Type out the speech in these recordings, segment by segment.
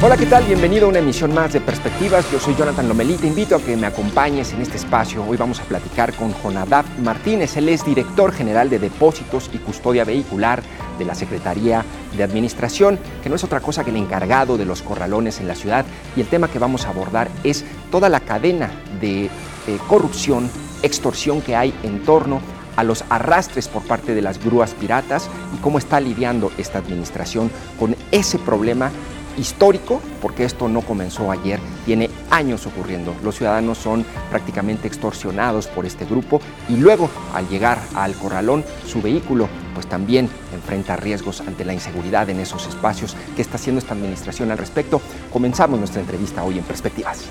Hola, ¿qué tal? Bienvenido a una emisión más de Perspectivas. Yo soy Jonathan Lomelí. Te invito a que me acompañes en este espacio. Hoy vamos a platicar con Jonadab Martínez. Él es director general de Depósitos y Custodia Vehicular de la Secretaría de Administración, que no es otra cosa que el encargado de los corralones en la ciudad. Y el tema que vamos a abordar es toda la cadena de corrupción, extorsión que hay en torno a los arrastres por parte de las grúas piratas y cómo está lidiando esta administración con ese problema histórico, porque esto no comenzó ayer, tiene años ocurriendo. Los ciudadanos son prácticamente extorsionados por este grupo y luego, al llegar al corralón, su vehículo pues también enfrenta riesgos ante la inseguridad en esos espacios. ¿Qué está haciendo esta administración al respecto? Comenzamos nuestra entrevista hoy en Perspectivas.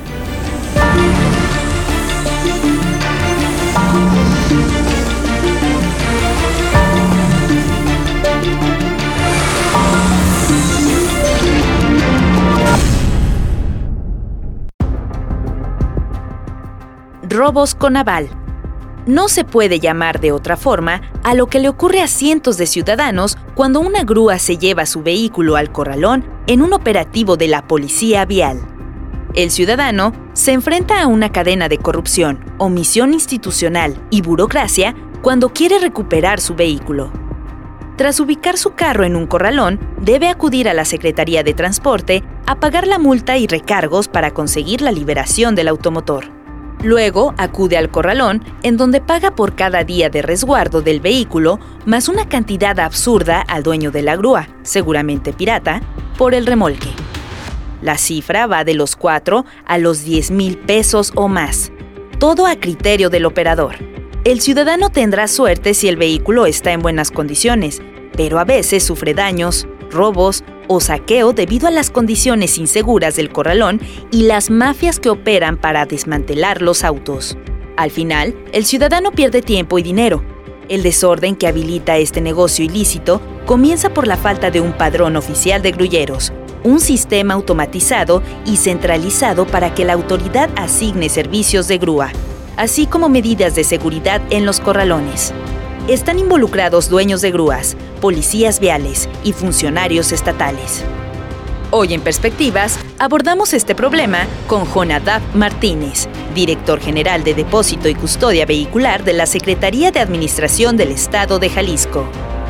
Robos con aval. No se puede llamar de otra forma a lo que le ocurre a cientos de ciudadanos cuando una grúa se lleva su vehículo al corralón en un operativo de la policía vial. El ciudadano se enfrenta a una cadena de corrupción, omisión institucional y burocracia cuando quiere recuperar su vehículo. Tras ubicar su carro en un corralón, debe acudir a la Secretaría de Transporte a pagar la multa y recargos para conseguir la liberación del automotor. Luego acude al corralón, en donde paga por cada día de resguardo del vehículo, más una cantidad absurda al dueño de la grúa, seguramente pirata, por el remolque. La cifra va de los 4 a los 10,000 pesos o más, todo a criterio del operador. El ciudadano tendrá suerte si el vehículo está en buenas condiciones, pero a veces sufre daños, robos o saqueo debido a las condiciones inseguras del corralón y las mafias que operan para desmantelar los autos. Al final, el ciudadano pierde tiempo y dinero. El desorden que habilita este negocio ilícito comienza por la falta de un padrón oficial de grulleros, un sistema automatizado y centralizado para que la autoridad asigne servicios de grúa, así como medidas de seguridad en los corralones. Están involucrados dueños de grúas, policías viales y funcionarios estatales. Hoy en Perspectivas abordamos este problema con Jonadab Martínez, director general de Depósito y Custodia Vehicular de la Secretaría de Administración del Estado de Jalisco.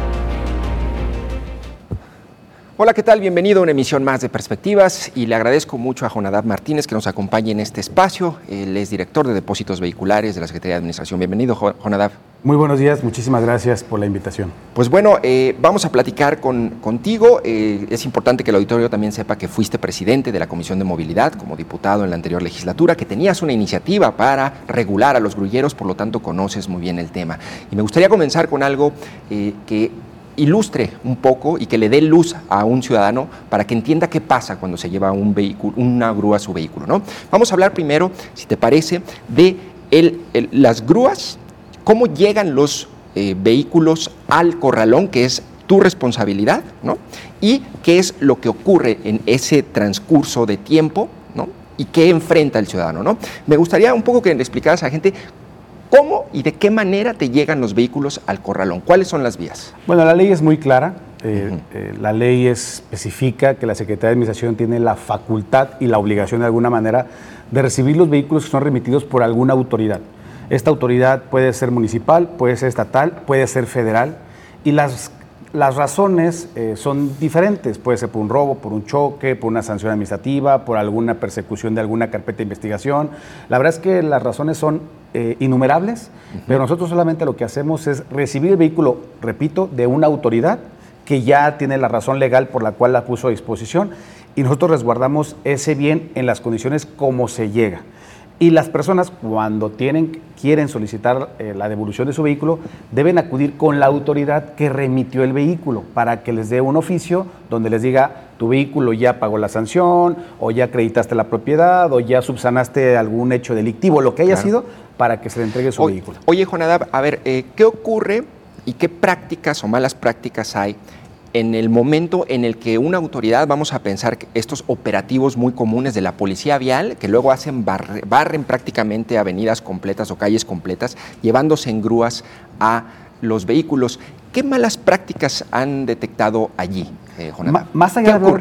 Hola, ¿qué tal? Bienvenido a una emisión más de Perspectivas y le agradezco mucho a Jonadab Martínez que nos acompañe en este espacio. Él es director de Depósitos Vehiculares de la Secretaría de Administración. Bienvenido, Jonadab. Muy buenos días, muchísimas gracias por la invitación. Pues bueno, vamos a platicar contigo. Es importante que el auditorio también sepa que fuiste presidente de la Comisión de Movilidad como diputado en la anterior legislatura, que tenías una iniciativa para regular a los grulleros, por lo tanto conoces muy bien el tema. Y me gustaría comenzar con algo que ilustre un poco y que le dé luz a un ciudadano para que entienda qué pasa cuando se lleva un vehículo, una grúa a su vehículo, ¿no? Vamos a hablar primero, si te parece, de las grúas, cómo llegan los vehículos al corralón, que es tu responsabilidad, ¿no? Y qué es lo que ocurre en ese transcurso de tiempo, ¿no? Y qué enfrenta el ciudadano, ¿no? Me gustaría un poco que le explicaras a la gente ¿cómo y de qué manera te llegan los vehículos al corralón? ¿Cuáles son las vías? Bueno, la ley es muy clara. La ley especifica que la Secretaría de Administración tiene la facultad y la obligación de alguna manera de recibir los vehículos que son remitidos por alguna autoridad. Esta autoridad puede ser municipal, puede ser estatal, puede ser federal y las razones son diferentes. Puede ser por un robo, por un choque, por una sanción administrativa, por alguna persecución de alguna carpeta de investigación. La verdad es que las razones son innumerables, pero nosotros solamente lo que hacemos es recibir el vehículo, repito, de una autoridad que ya tiene la razón legal por la cual la puso a disposición y nosotros resguardamos ese bien en las condiciones como se llega. Y las personas cuando quieren solicitar la devolución de su vehículo deben acudir con la autoridad que remitió el vehículo para que les dé un oficio donde les diga tu vehículo ya pagó la sanción o ya acreditaste la propiedad o ya subsanaste algún hecho delictivo, lo que haya sido, para que se le entregue su vehículo. Oye, Jonadab, a ver, ¿qué ocurre y qué prácticas o malas prácticas hay en el momento en el que una autoridad, vamos a pensar que estos operativos muy comunes de la policía vial, que luego barren prácticamente avenidas completas o calles completas, llevándose en grúas a los vehículos, ¿qué malas prácticas han detectado allí, Jonadab? Más allá ¿Qué ocurre?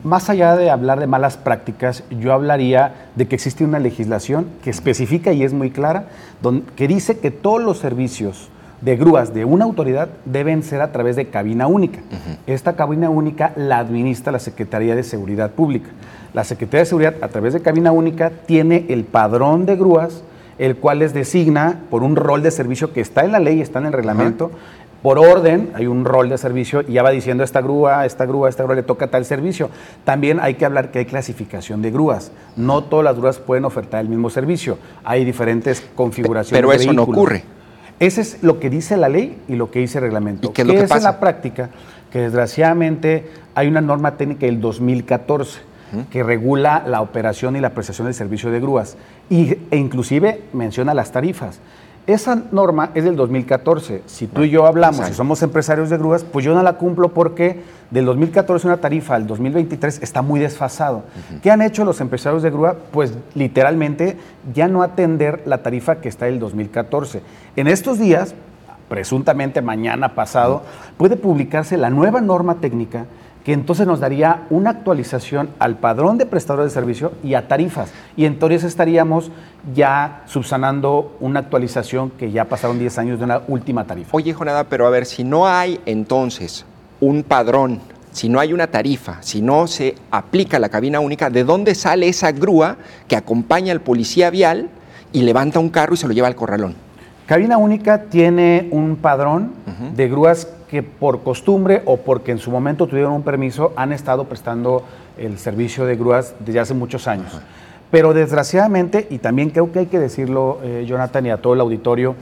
Más allá de hablar de malas prácticas, yo hablaría de que existe una legislación que especifica y es muy clara, que dice que todos los servicios de grúas de una autoridad deben ser a través de cabina única. Esta cabina única la administra la Secretaría de Seguridad Pública. La Secretaría de Seguridad, a través de cabina única, tiene el padrón de grúas, el cual les designa por un rol de servicio que está en la ley, está en el reglamento. Por orden, hay un rol de servicio y ya va diciendo esta grúa le toca tal servicio. También hay que hablar que hay clasificación de grúas. No todas las grúas pueden ofertar el mismo servicio. Hay diferentes configuraciones. Pero eso no ocurre. Ese es lo que dice la ley y lo que dice el reglamento. ¿Y qué es lo que pasa? En la práctica? Que desgraciadamente hay una norma técnica del 2014 que regula la operación y la prestación del servicio de grúas e inclusive menciona las tarifas. Esa norma es del 2014. Si tú y yo hablamos y somos empresarios de grúas, pues yo no la cumplo porque del 2014 una tarifa al 2023 está muy desfasado. ¿Qué han hecho los empresarios de grúa? Pues literalmente ya no atender la tarifa que está del 2014. En estos días, presuntamente mañana pasado, puede publicarse la nueva norma técnica que entonces nos daría una actualización al padrón de prestadores de servicio y a tarifas. Y entonces estaríamos ya subsanando una actualización que ya pasaron 10 años de una última tarifa. Oye, Jonadab, pero a ver, si no hay entonces un padrón, si no hay una tarifa, si no se aplica la cabina única, ¿de dónde sale esa grúa que acompaña al policía vial y levanta un carro y se lo lleva al corralón? Cabina única tiene un padrón de grúas que por costumbre o porque en su momento tuvieron un permiso han estado prestando el servicio de grúas desde hace muchos años. Pero desgraciadamente, y también creo que hay que decirlo, Jonathan, y a todo el auditorio,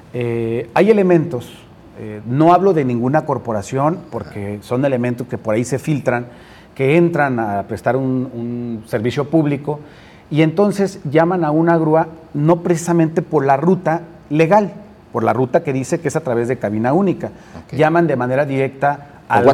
hay elementos, no hablo de ninguna corporación porque son elementos que por ahí se filtran, que entran a prestar un servicio público y entonces llaman a una grúa no precisamente por la ruta legal, por la ruta que dice que es a través de cabina única. Llaman de manera directa a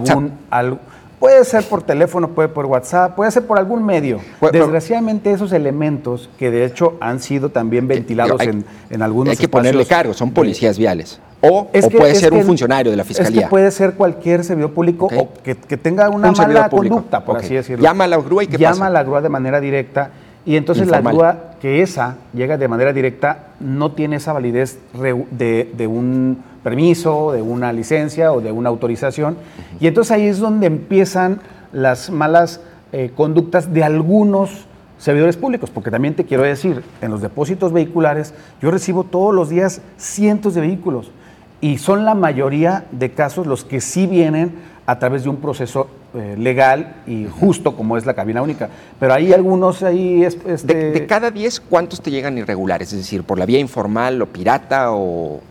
puede ser por teléfono, puede por WhatsApp, puede ser por algún medio. Desgraciadamente esos elementos que de hecho han sido también ventilados en algunos espacios. Hay que ponerle cargo, son policías viales. O puede ser un funcionario de la Fiscalía. Es que puede ser cualquier servidor público o que tenga una mala conducta, por así decirlo. Llama a la grúa y ¿qué pasa? Llama a la grúa de manera directa. Y entonces informal. La grúa que llega de manera directa no tiene esa validez de un permiso, de una licencia o de una autorización. Y entonces ahí es donde empiezan las malas conductas de algunos servidores públicos, porque también te quiero decir, en los depósitos vehiculares yo recibo todos los días cientos de vehículos y son la mayoría de casos los que sí vienen a través de un proceso legal y justo como es la cabina única. Pero hay algunos ahí... De cada 10, ¿cuántos te llegan irregulares? Es decir, ¿por la vía informal o pirata o...?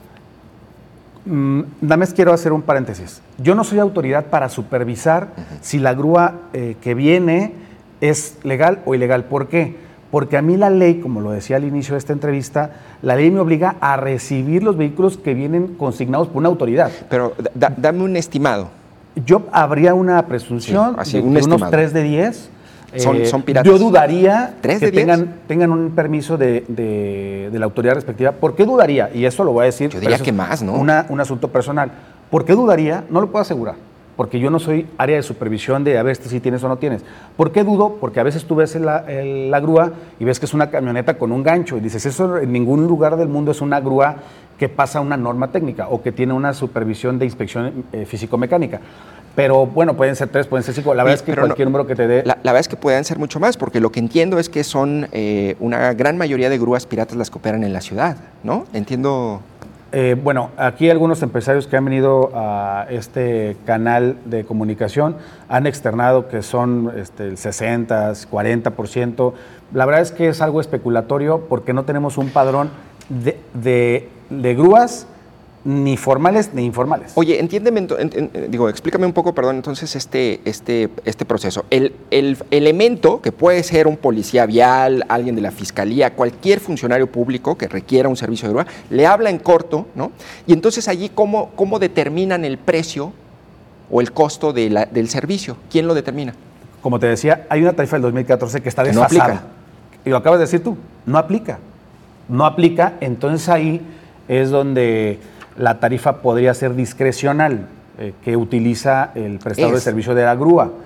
Nada más quiero hacer un paréntesis. Yo no soy autoridad para supervisar si la grúa que viene es legal o ilegal. ¿Por qué? Porque a mí la ley, como lo decía al inicio de esta entrevista, la ley me obliga a recibir los vehículos que vienen consignados por una autoridad. Pero dame un estimado. Yo habría una presunción de unos 3 de 10. Son piratas. Yo dudaría que tengan un permiso de la autoridad respectiva. ¿Por qué dudaría? Y eso lo voy a decir. Yo diría que más, ¿no? Un asunto personal. ¿Por qué dudaría? No lo puedo asegurar. Porque yo no soy área de supervisión de a ver si tienes o no tienes. ¿Por qué dudo? Porque a veces tú ves la grúa y ves que es una camioneta con un gancho y dices, eso en ningún lugar del mundo es una grúa que pasa una norma técnica o que tiene una supervisión de inspección físico-mecánica. Pero bueno, pueden ser 3, pueden ser 5. La verdad es que cualquier número que te dé... La verdad es que pueden ser mucho más, porque lo que entiendo es que son una gran mayoría de grúas piratas las que operan en la ciudad, ¿no? Entiendo... Bueno, aquí algunos empresarios que han venido a este canal de comunicación han externado que son el 60, 40%. La verdad es que es algo especulatorio porque no tenemos un padrón de grúas ni formales ni informales. Oye, entiéndeme, explícame un poco, perdón, entonces este proceso. El elemento que puede ser un policía vial, alguien de la fiscalía, cualquier funcionario público que requiera un servicio de grúa, le habla en corto, ¿no? Y entonces allí, ¿cómo determinan el precio o el costo del servicio? ¿Quién lo determina? Como te decía, hay una tarifa del 2014 que está desfasada. No aplica. Y lo acabas de decir tú, no aplica. No aplica, entonces ahí es donde la tarifa podría ser discrecional, que utiliza el prestador de servicio de la grúa.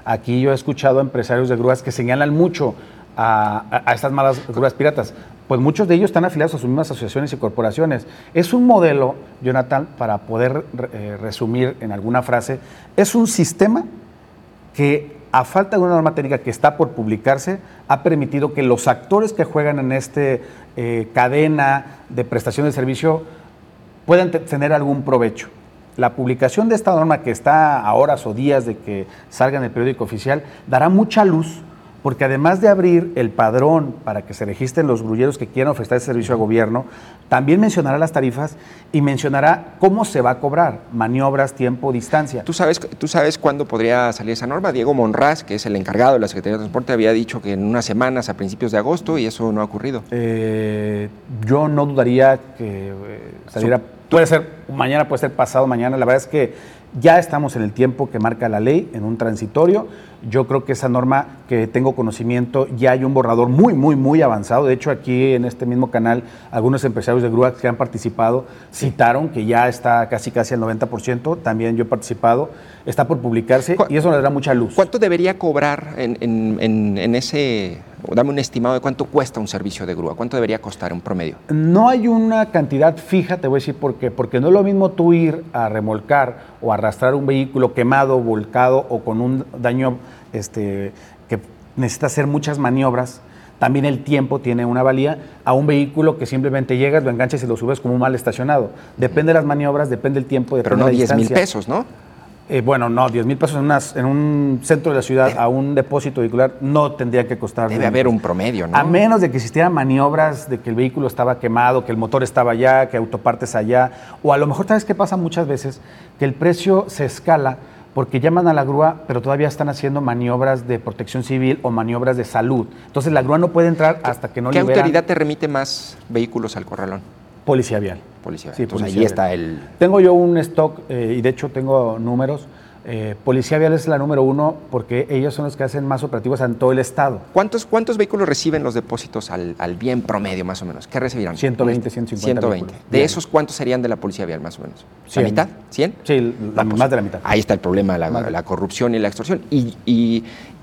Aquí yo he escuchado a empresarios de grúas que señalan mucho a estas malas grúas piratas. Pues muchos de ellos están afiliados a sus mismas asociaciones y corporaciones. Es un modelo, Jonathan, para poder resumir en alguna frase, es un sistema que, a falta de una norma técnica que está por publicarse, ha permitido que los actores que juegan en esta cadena de prestación de servicio puedan tener algún provecho. La publicación de esta norma, que está a horas o días de que salga en el periódico oficial, dará mucha luz, porque además de abrir el padrón para que se registren los grulleros que quieran ofrecer ese servicio al gobierno, también mencionará las tarifas y mencionará cómo se va a cobrar, maniobras, tiempo, distancia. ¿Tú sabes cuándo podría salir esa norma? Diego Monraz, que es el encargado de la Secretaría de Transporte, había dicho que en unas semanas, a principios de agosto, y eso no ha ocurrido. Yo no dudaría que saliera, puede ser mañana, puede ser pasado mañana. La verdad es que ya estamos en el tiempo que marca la ley, en un transitorio. Yo creo que esa norma, que tengo conocimiento, ya hay un borrador muy avanzado. De hecho, aquí en este mismo canal, algunos empresarios de grúas que han participado citaron que ya está casi al 90%. También yo he participado. Está por publicarse y eso le dará mucha luz. ¿Cuánto debería cobrar en ese... Dame un estimado de cuánto cuesta un servicio de grúa? ¿Cuánto debería costar un promedio? No hay una cantidad fija, te voy a decir por qué. Porque no es lo mismo tú ir a remolcar o arrastrar un vehículo quemado, volcado o con un daño que necesita hacer muchas maniobras. También el tiempo tiene una valía, a un vehículo que simplemente llegas, lo enganchas y lo subes como un mal estacionado. Depende de las maniobras, depende del tiempo, depende de la distancia. Pero no 10,000 pesos, ¿no? Bueno, no, 10,000 pesos en un centro de la ciudad, a un depósito vehicular, no tendría que costar. Debe haber un promedio, ¿no? A menos de que existieran maniobras de que el vehículo estaba quemado, que el motor estaba allá, que autopartes allá, o a lo mejor, ¿sabes qué pasa muchas veces? Que el precio se escala porque llaman a la grúa, pero todavía están haciendo maniobras de protección civil o maniobras de salud. Entonces la grúa no puede entrar hasta que no liberan. ¿Qué autoridad te remite más vehículos al corralón? Policía Vial. Policía Vial. Sí, entonces ahí está el... Tengo yo un stock y de hecho tengo números. Policía Vial es la número 1 porque ellos son los que hacen más operativos en todo el estado. ¿Cuántos vehículos reciben los depósitos al bien promedio más o menos? ¿Qué recibirán? 120, 150 120. Vehículos. ¿De esos cuántos serían de la Policía Vial más o menos? 100. ¿La mitad? ¿100? Sí, más de la mitad. Ahí está el problema, la corrupción y la extorsión. Y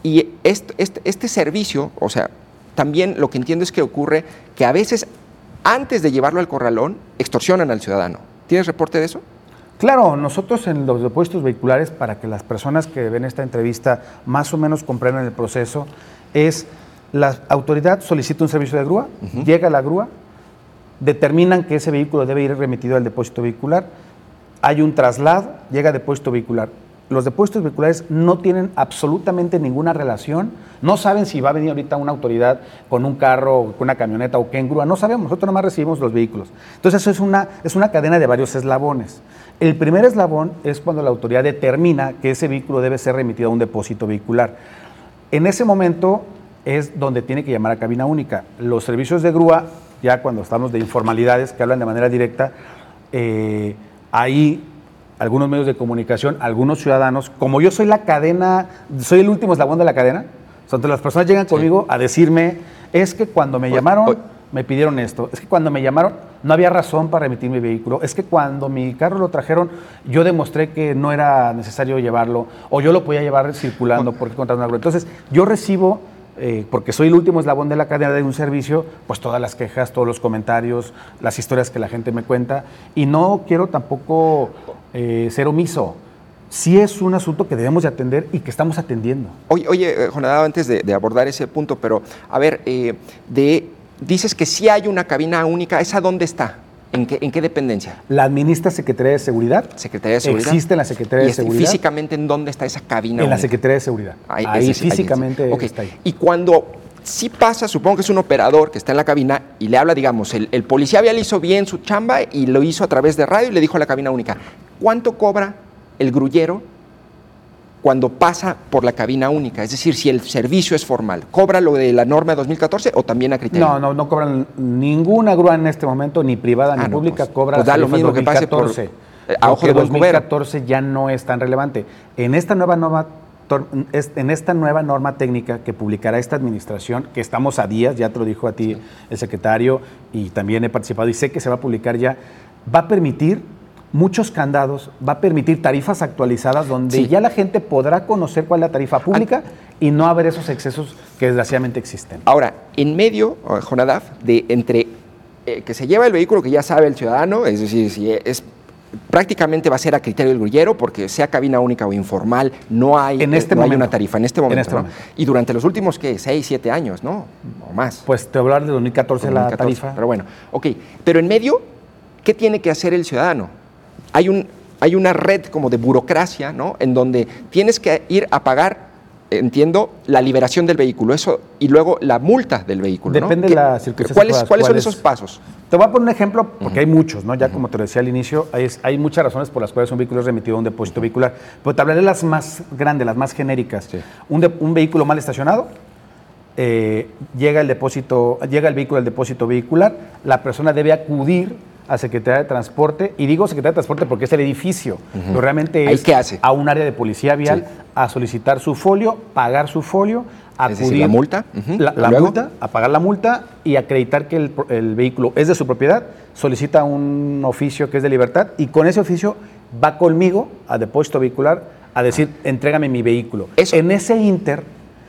este servicio, o sea, también lo que entiendo es que ocurre que a veces antes de llevarlo al corralón, extorsionan al ciudadano. ¿Tienes reporte de eso? Claro, nosotros en los depósitos vehiculares, para que las personas que ven esta entrevista más o menos comprendan el proceso, es la autoridad solicita un servicio de grúa, llega la grúa, determinan que ese vehículo debe ir remitido al depósito vehicular, hay un traslado, llega a depósito vehicular. Los depósitos vehiculares no tienen absolutamente ninguna relación, no saben si va a venir ahorita una autoridad con un carro, con una camioneta o qué en grúa, no sabemos, nosotros nomás recibimos los vehículos. Entonces eso es una cadena de varios eslabones. El primer eslabón es cuando la autoridad determina que ese vehículo debe ser remitido a un depósito vehicular. En ese momento es donde tiene que llamar a cabina única. Los servicios de grúa, ya cuando estamos de informalidades que hablan de manera directa, ahí algunos medios de comunicación, algunos ciudadanos, como yo soy la cadena, soy el último eslabón de la cadena, entonces las personas llegan conmigo a decirme, es que cuando me llamaron, me pidieron esto, es que cuando me llamaron no había razón para remitir mi vehículo, es que cuando mi carro lo trajeron, yo demostré que no era necesario llevarlo, o yo lo podía llevar circulando porque contraté una grúa. Entonces, yo recibo, porque soy el último eslabón de la cadena de un servicio, pues todas las quejas, todos los comentarios, las historias que la gente me cuenta, y no quiero tampoco ser omiso. Sí es un asunto que debemos de atender y que estamos atendiendo. Oye, Jonadab, antes de abordar ese punto, pero a ver, dices que sí hay una cabina única, ¿esa dónde está? ¿En qué dependencia? La administra Secretaría de Seguridad. Secretaría de Seguridad. Existe en la Secretaría de Seguridad. ¿Físicamente en dónde está esa cabina única? En la Secretaría de Seguridad. Ahí físicamente está ahí. Y cuando sí pasa, supongo que es un operador que está en la cabina y le habla, digamos, el policía vial hizo bien su chamba y lo hizo a través de radio y le dijo a la cabina única, ¿cuánto cobra el grullero cuando pasa por la cabina única? Es decir, si el servicio es formal, ¿cobra lo de la norma de 2014 o también a criterio? No cobran ninguna grúa en este momento, ni privada ni pública, cobra pues da lo mismo 2014. Que pase por, a ojo de 2014 ya no es tan relevante. En esta nueva norma técnica que publicará esta administración, que estamos a días, ya te lo dijo a ti el secretario y también he participado y sé que se va a publicar ya, va a permitir muchos candados, va a permitir tarifas actualizadas donde ya la gente podrá conocer cuál es la tarifa pública y no haber esos excesos que desgraciadamente existen. Ahora, en medio, Jonadab, de entre que se lleva el vehículo que ya sabe el ciudadano, es decir, si es prácticamente va a ser a criterio del grullero porque sea cabina única o informal, no hay una tarifa en este momento. Y durante los últimos, 6, 7 años, ¿no? O más. Pues te voy a hablar de 2014 la tarifa. Pero bueno, ok. Pero en medio, ¿qué tiene que hacer el ciudadano? Hay una red como de burocracia, ¿no? En donde tienes que ir a pagar, entiendo, la liberación del vehículo, eso, y luego la multa del vehículo, ¿no? Depende de la circunstancia. ¿Cuáles son esos pasos? Te voy a poner un ejemplo, porque hay muchos, ¿no? Ya como te decía al inicio, hay muchas razones por las cuales un vehículo es remitido a un depósito vehicular. Pero te hablaré de las más grandes, las más genéricas. Sí. Un vehículo mal estacionado, llega el vehículo al depósito vehicular, la persona debe acudir a Secretaría de Transporte, y digo Secretaría de Transporte porque es el edificio, pero realmente es a un área de policía vial, a solicitar su folio, pagar su folio, acudir, es decir, la multa, la multa, a pagar la multa y acreditar que el vehículo es de su propiedad, solicita un oficio que es de libertad y con ese oficio va conmigo a depósito vehicular a decir, entrégame mi vehículo. En ese inter,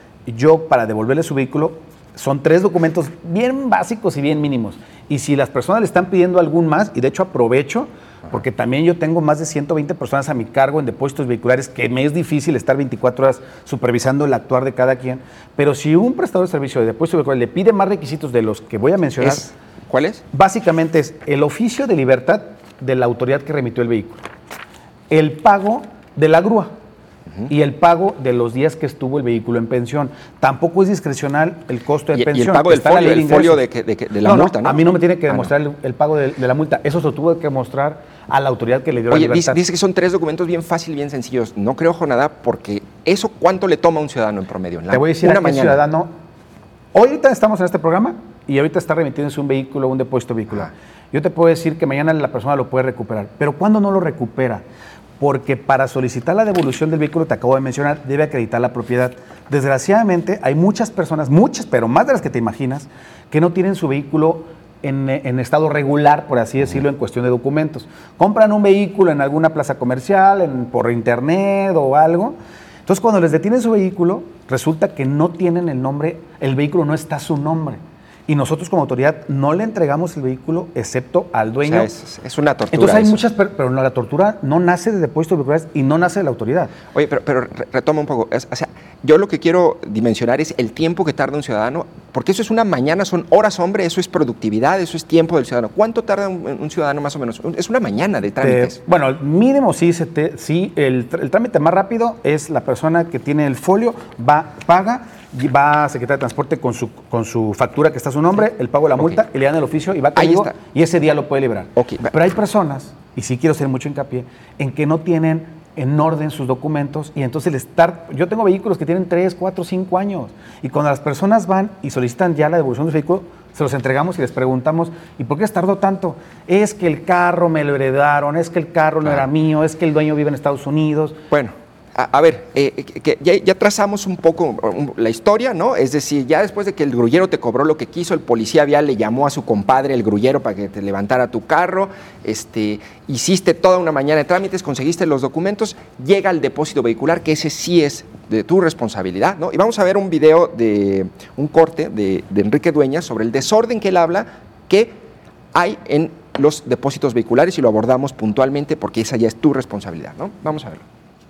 yo para devolverle su vehículo, son 3 documentos bien básicos y bien mínimos. Y si las personas le están pidiendo algún más, y de hecho aprovecho, porque también yo tengo más de 120 personas a mi cargo en depósitos vehiculares, que me es difícil estar 24 horas supervisando el actuar de cada quien, pero si un prestador de servicio de depósito vehicular le pide más requisitos de los que voy a mencionar, ¿cuál es? Básicamente es el oficio de libertad de la autoridad que remitió el vehículo, el pago de la grúa, y el pago de los días que estuvo el vehículo en pensión. Tampoco es discrecional el costo de pensión. Y el pago del folio de la multa, ¿no? A mí no me tiene que demostrar el pago de la multa. Eso se lo tuvo que mostrar a la autoridad que le dio la libertad. Dice que son 3 documentos bien fáciles, bien sencillos. No creo, Jonadab, porque eso ¿cuánto le toma a un ciudadano en promedio? Te voy a decir a qué ciudadano. Ahorita estamos en este programa y ahorita está remitiéndose un vehículo, un depósito vehicular. Yo te puedo decir que mañana la persona lo puede recuperar. Pero ¿cuándo no lo recupera? Porque para solicitar la devolución del vehículo, te acabo de mencionar, debe acreditar la propiedad. Desgraciadamente, hay muchas personas, muchas, pero más de las que te imaginas, que no tienen su vehículo en estado regular, por así decirlo, en cuestión de documentos. Compran un vehículo en alguna plaza comercial, por internet o algo. Entonces, cuando les detienen su vehículo, resulta que no tienen el nombre, el vehículo no está a su nombre. Y nosotros como autoridad no le entregamos el vehículo excepto al dueño. O sea, es una tortura. Entonces hay muchas, pero la tortura no nace de depósitos vehiculares y no nace de la autoridad. Oye, pero retoma un poco. O sea, yo lo que quiero dimensionar es el tiempo que tarda un ciudadano, porque eso es una mañana, son horas, hombre, eso es productividad, eso es tiempo del ciudadano. ¿Cuánto tarda un ciudadano más o menos? Es una mañana de trámites. Bueno, el mínimo sí, el trámite más rápido es la persona que tiene el folio, paga, va a Secretaría de Transporte con su factura que está a su nombre, el pago de la multa, y le dan el oficio y va conmigo y ese día lo puede liberar. Pero hay personas, y sí quiero hacer mucho hincapié, en que no tienen en orden sus documentos y entonces yo tengo vehículos que tienen 3, 4, 5 años y cuando las personas van y solicitan ya la devolución del vehículo, se los entregamos y les preguntamos, ¿y por qué tardó tanto? Es que el carro me lo heredaron, es que el carro no era mío, es que el dueño vive en Estados Unidos. Bueno. A ver, que ya trazamos un poco la historia, ¿no? Es decir, ya después de que el grullero te cobró lo que quiso, el policía vial le llamó a su compadre, el grullero, para que te levantara tu carro, hiciste toda una mañana de trámites, conseguiste los documentos, llega al depósito vehicular, que ese sí es de tu responsabilidad, ¿no? Y vamos a ver un video un corte de Enrique Dueñas sobre el desorden que él habla que hay en los depósitos vehiculares y lo abordamos puntualmente porque esa ya es tu responsabilidad, ¿no? Vamos a verlo.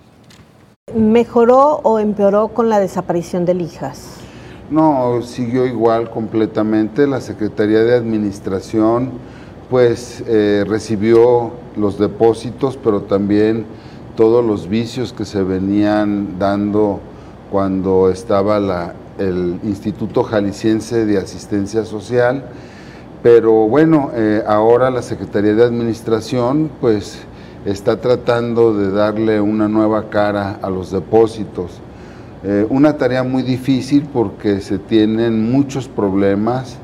¿Mejoró o empeoró con la desaparición del IJAS? No, siguió igual completamente. La Secretaría de Administración pues recibió los depósitos, pero también todos los vicios que se venían dando cuando estaba el Instituto Jalisciense de Asistencia Social. Pero bueno, ahora la Secretaría de Administración pues está tratando de darle una nueva cara a los depósitos. Una tarea muy difícil porque se tienen muchos problemas,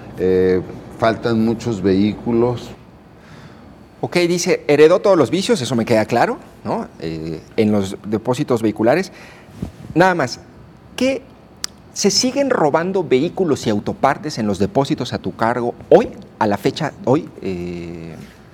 faltan muchos vehículos. Ok, dice, heredó todos los vicios, eso me queda claro, ¿no? En los depósitos vehiculares. Nada más, ¿qué se siguen robando vehículos y autopartes en los depósitos a tu cargo hoy, a la fecha, hoy?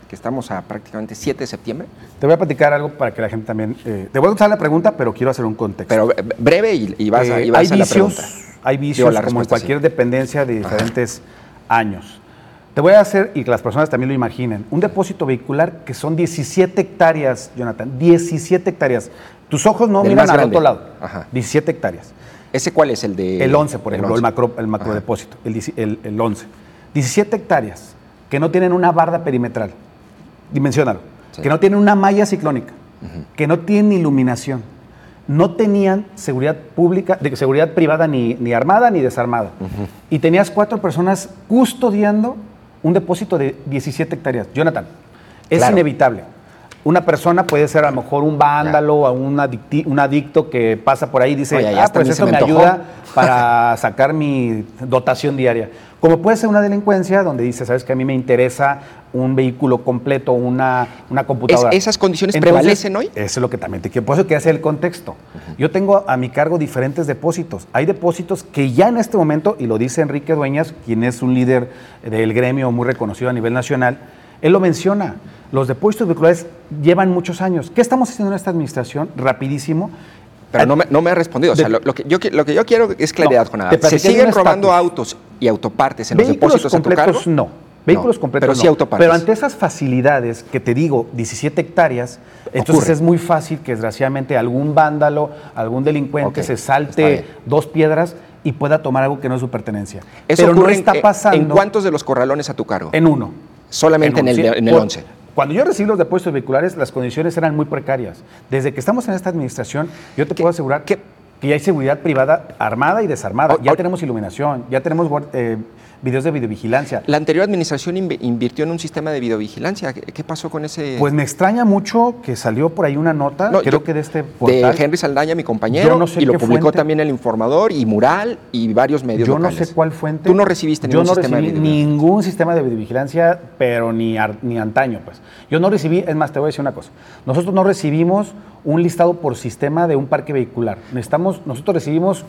que estamos a prácticamente 7 de septiembre? Te voy a platicar algo para que la gente también... te voy a contestar la pregunta, pero quiero hacer un contexto. Pero breve y vas a hay la vicios, pregunta. hay vicios la como en respuesta, cualquier dependencia de diferentes años. Te voy a hacer, y que las personas también lo imaginen, un depósito vehicular que son 17 hectáreas, Jonathan, 17 hectáreas. Tus ojos no Del miran más al grande. otro lado. Ajá. 17 hectáreas. ¿Ese cuál es? El de... El 11, por ejemplo, 11. el macrodepósito, el 11. 17 hectáreas que no tienen una barda perimetral, dimensional, Sí. que no tienen una malla ciclónica, que no tienen iluminación, no tenían seguridad pública, seguridad privada ni armada ni desarmada. Y tenías 4 personas custodiando un depósito de 17 hectáreas. Jonathan, es Claro. inevitable. Una persona puede ser a lo mejor un vándalo o un adicto que pasa por ahí y dice, Oye, ya hasta pues a mí eso se me me antojó". ayuda para sacar mi dotación diaria. Como puede ser una delincuencia donde dice, sabes que a mí me interesa un vehículo completo, una computadora. ¿Esas condiciones Entonces, prevalecen hoy? Eso es lo que también te quiero. Por eso quiero hacer el contexto. Yo tengo a mi cargo diferentes depósitos. Hay depósitos que ya en este momento, y lo dice Enrique Dueñas, quien es un líder del gremio muy reconocido a nivel nacional, él lo menciona. Los depósitos vehiculares llevan muchos años. ¿Qué estamos haciendo en esta administración? Rapidísimo. Pero no me ha respondido. O sea, lo que yo quiero es claridad, No, Jonadab. te ¿Se platiqué de siguen un robando estatus. autos y autopartes en los Vehículos depósitos a tu cargo? completos no. Vehículos No, completos pero no. sí autopartes. Pero ante esas facilidades que te digo, 17 hectáreas, entonces Ocurre. es muy fácil que desgraciadamente algún vándalo, algún delincuente Ok, se está salte bien. 2 piedras y pueda tomar algo que no es su pertenencia. ¿Eso pero no ocurre está pasando en cuántos de los corralones a tu cargo? en uno. Solamente en el 11. Cuando yo recibí los depósitos vehiculares, las condiciones eran muy precarias. Desde que estamos en esta administración, yo te puedo asegurar que ya hay seguridad privada armada y desarmada. Ya tenemos iluminación, ya tenemos videos de videovigilancia. La anterior administración invirtió en un sistema de videovigilancia. ¿Qué pasó con ese? Pues me extraña mucho que salió por ahí una nota, No, creo yo- que de este de portal. Henry Saldaña, mi compañero, Yo no sé y lo qué publicó fuente. también El Informador y Mural y varios medios Yo no locales. sé cuál fuente. Tú no recibiste Yo ningún no sistema de recibí videovigilancia. ningún sistema de videovigilancia, pero ni antaño, pues. Yo no recibí, es más, te voy a decir una cosa. Nosotros no recibimos un listado por sistema de un parque vehicular. Nosotros recibimos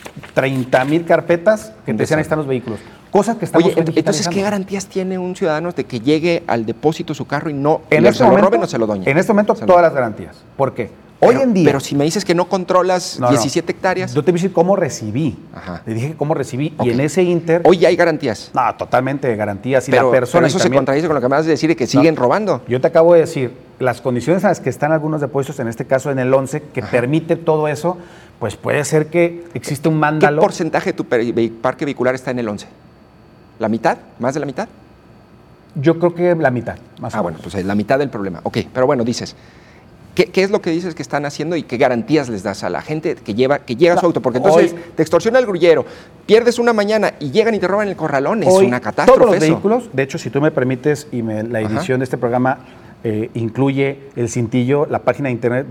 30,000 carpetas que te decían ahí están los vehículos. Cosas que estamos Oye, hoy entonces, digitalizando. ¿qué garantías tiene un ciudadano de que llegue al depósito su carro y no En se este lo momento, roben o se lo doñen? En este momento, Se lo- todas las garantías. ¿Por qué? Hoy Pero- en día. Pero si me dices que no controlas No, no. 17 hectáreas, Yo te voy a decir cómo recibí. Ajá. Te dije cómo recibí. Ok. Y en ese inter. hoy ya hay garantías. No, totalmente de garantías. Y Pero, la persona. pero y eso se también- contradice con lo que me vas a decir de que siguen robando. Yo te acabo de decir, las condiciones en las que están algunos depósitos, en este caso en el 11, que permite todo eso, pues puede ser que existe un ¿Qué mándalo. porcentaje de tu parque vehicular está en el 11? ¿La mitad? ¿Más de la mitad? Yo creo que la mitad, más o Bueno, menos. pues la mitad del problema. Ok, pero bueno, dices, ¿qué es lo que dices que están haciendo y qué garantías les das a la gente que llega a su auto? Porque entonces Hoy- te extorsiona el grullero, pierdes una mañana y llegan y te roban el corralón. Es Hoy, una catástrofe todos los eso. vehículos, de hecho, si tú me permites, y la edición de este programa incluye el cintillo, la página de internet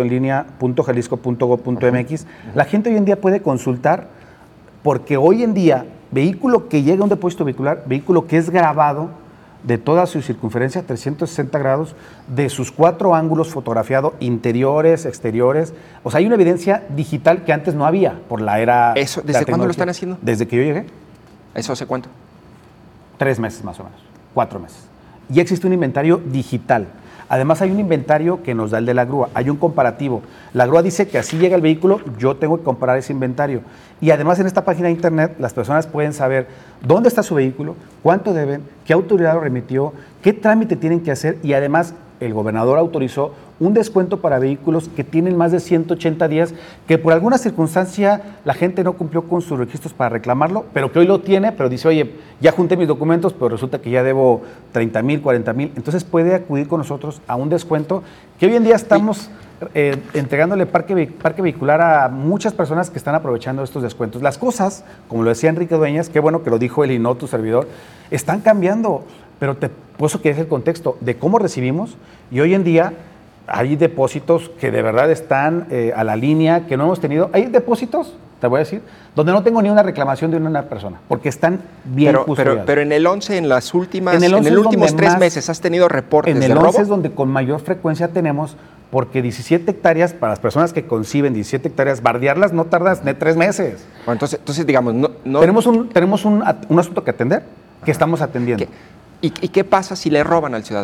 depositoenlinea.jalisco.gov.mx, la gente hoy en día puede consultar, porque hoy en día, vehículo que llega a un depósito vehicular, vehículo que es grabado de toda su circunferencia, 360 grados, de sus 4 ángulos fotografiado, interiores, exteriores. O sea, hay una evidencia digital que antes no había por la era. Eso, de ¿desde la cuándo lo tecnología. están haciendo? Desde que yo llegué. ¿Eso hace cuánto? 3 meses más o menos, 4 meses. Ya existe un inventario digital. Además hay un inventario que nos da el de la grúa, hay un comparativo. La grúa dice que así llega el vehículo, yo tengo que comparar ese inventario. Y además en esta página de internet las personas pueden saber dónde está su vehículo, cuánto deben, qué autoridad lo remitió, qué trámite tienen que hacer y además el gobernador autorizó un descuento para vehículos que tienen más de 180 días, que por alguna circunstancia la gente no cumplió con sus registros para reclamarlo, pero que hoy lo tiene, pero dice, oye, ya junté mis documentos, pero resulta que ya debo 30,000, 40,000. Entonces puede acudir con nosotros a un descuento que hoy en día estamos entregándole parque vehicular a muchas personas que están aprovechando estos descuentos. Las cosas, como lo decía Enrique Dueñas, qué bueno que lo dijo él y no tu servidor, están cambiando, pero por eso que es el contexto de cómo recibimos y hoy en día hay depósitos que de verdad están a la línea, que no hemos tenido. Hay depósitos, te voy a decir, donde no tengo ni una reclamación de una persona, porque están bien custodiados. Pero en el 11, en las últimas, En el 11 en es los últimos donde 3 más- meses, ¿has tenido reportes En de el robo? 11 es donde con mayor frecuencia tenemos, porque 17 hectáreas, para las personas que conciben 17 hectáreas, bardearlas no tardas ni 3 meses. Bueno, entonces digamos, no Tenemos un asunto que atender, que estamos atendiendo. ¿Y qué pasa si le roban al ciudadano?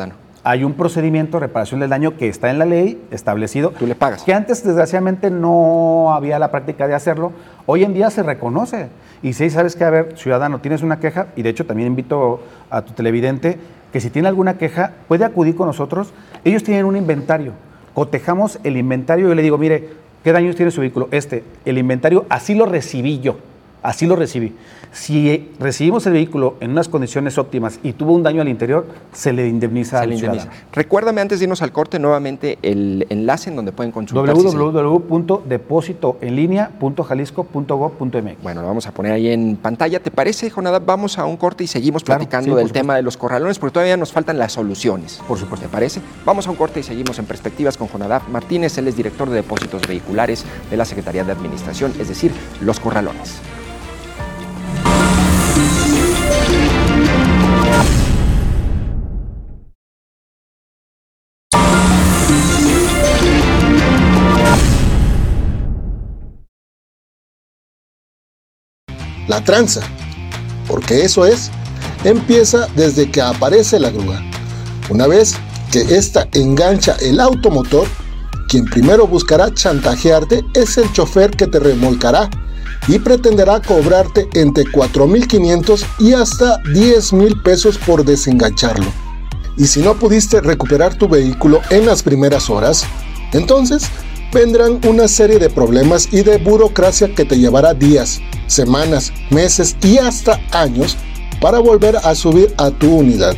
Hay un procedimiento de reparación del daño que está en la ley establecido. Tú le pagas. Que antes, desgraciadamente, no había la práctica de hacerlo. Hoy en día se reconoce. Y si sabes que, a ver, ciudadano, tienes una queja, y de hecho también invito a tu televidente que si tiene alguna queja, puede acudir con nosotros. Ellos tienen un inventario. Cotejamos el inventario y yo le digo, mire, ¿qué daños tiene su vehículo? El inventario, así lo recibí yo. Así lo recibí. Si recibimos el vehículo en unas condiciones óptimas y tuvo un daño al interior, se le indemniza al ciudadano. Recuérdame antes de irnos al corte nuevamente el enlace en donde pueden consultar. www.depositoenlinea.jalisco.gov.mx. Bueno, lo vamos a poner ahí en pantalla. ¿Te parece, Jonadab? Vamos a un corte y seguimos platicando del tema de los corralones, porque todavía nos faltan las soluciones. Por supuesto. ¿Te parece? Vamos a un corte y seguimos en Perspectivas con Jonadab Martínez. Él es director de depósitos vehiculares de la Secretaría de Administración, es decir, los corralones. La tranza, porque eso es, empieza desde que aparece la grúa. Una vez que ésta engancha el automotor, quien primero buscará chantajearte es el chofer que te remolcará y pretenderá cobrarte entre 4,500 y hasta 10,000 pesos por desengancharlo. Y si no pudiste recuperar tu vehículo en las primeras horas, entonces vendrán una serie de problemas y de burocracia que te llevará días, semanas, meses y hasta años para volver a subir a tu unidad.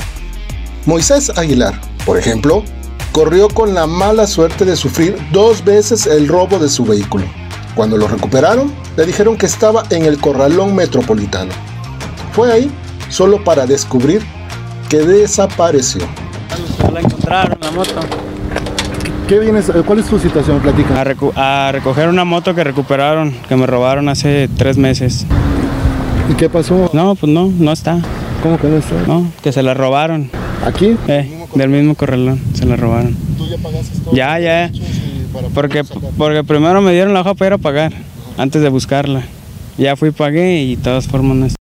Moisés Aguilar, por ejemplo, corrió con la mala suerte de sufrir 2 veces el robo de su vehículo. Cuando lo recuperaron, le dijeron que estaba en el Corralón Metropolitano. Fue ahí solo para descubrir que desapareció. La encontraron, la moto. ¿Qué vienes? ¿Cuál es tu situación? Platica. A recoger una moto que recuperaron, que me robaron hace 3 meses. ¿Y qué pasó? No, pues no está. ¿Cómo que no está? No, que se la robaron. ¿Aquí? Del mismo corralón, se la robaron. ¿Tú ya pagaste todo? Ya. Porque primero me dieron la hoja para ir a pagar, antes de buscarla. Ya fui, pagué y de todas formas no está.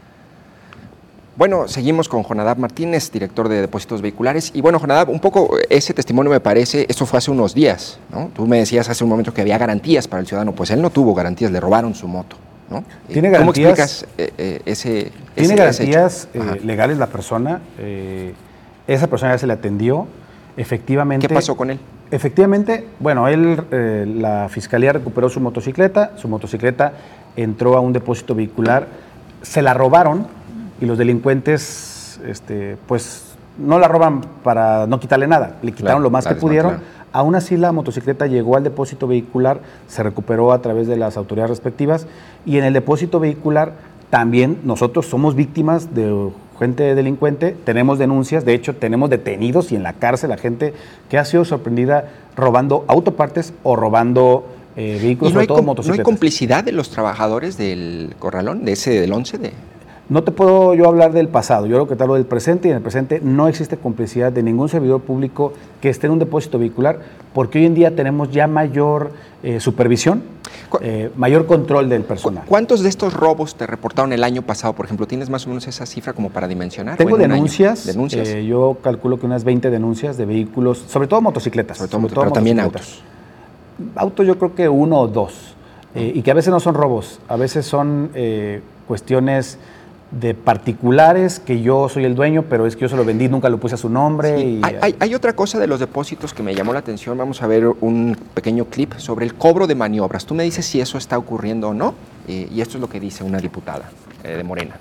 Bueno, seguimos con Jonadab Martínez, director de depósitos vehiculares. Y bueno, Jonadab, un poco ese testimonio me parece, esto fue hace unos días, ¿no? Tú me decías hace un momento que había garantías para el ciudadano, pues él no tuvo garantías, le robaron su moto, ¿no? ¿Tiene ¿Cómo garantías? explicas Tiene garantías hecho? legales la persona, esa persona ya se le atendió, efectivamente. ¿Qué pasó con él? Efectivamente, bueno, la fiscalía recuperó su motocicleta entró a un depósito vehicular, se la robaron y los delincuentes, pues no la roban para no quitarle nada, le quitaron lo más que pudieron. Aún así la motocicleta llegó al depósito vehicular, se recuperó a través de las autoridades respectivas y en el depósito vehicular también nosotros somos víctimas de gente delincuente, tenemos denuncias, de hecho tenemos detenidos y en la cárcel a gente que ha sido sorprendida robando autopartes o robando vehículos, sobre todo motocicletas. ¿No hay complicidad de los trabajadores del corralón, del 11? No te puedo yo hablar del pasado, yo lo que te hablo del presente y en el presente no existe complicidad de ningún servidor público que esté en un depósito vehicular porque hoy en día tenemos ya mayor supervisión, mayor control del personal. ¿Cuántos de estos robos te reportaron el año pasado, por ejemplo? ¿Tienes más o menos esa cifra como para dimensionar? Tengo denuncias, yo calculo que unas 20 denuncias de vehículos, sobre todo motocicletas. Sobre todo pero también autos. Autos yo creo que 1 o 2, y que a veces no son robos, a veces son cuestiones de particulares que yo soy el dueño, pero es que yo se lo vendí, nunca lo puse a su nombre. Sí. Hay otra cosa de los depósitos que me llamó la atención. Vamos a ver un pequeño clip sobre el cobro de maniobras. Tú me dices si eso está ocurriendo o no, y esto es lo que dice una diputada de Morena.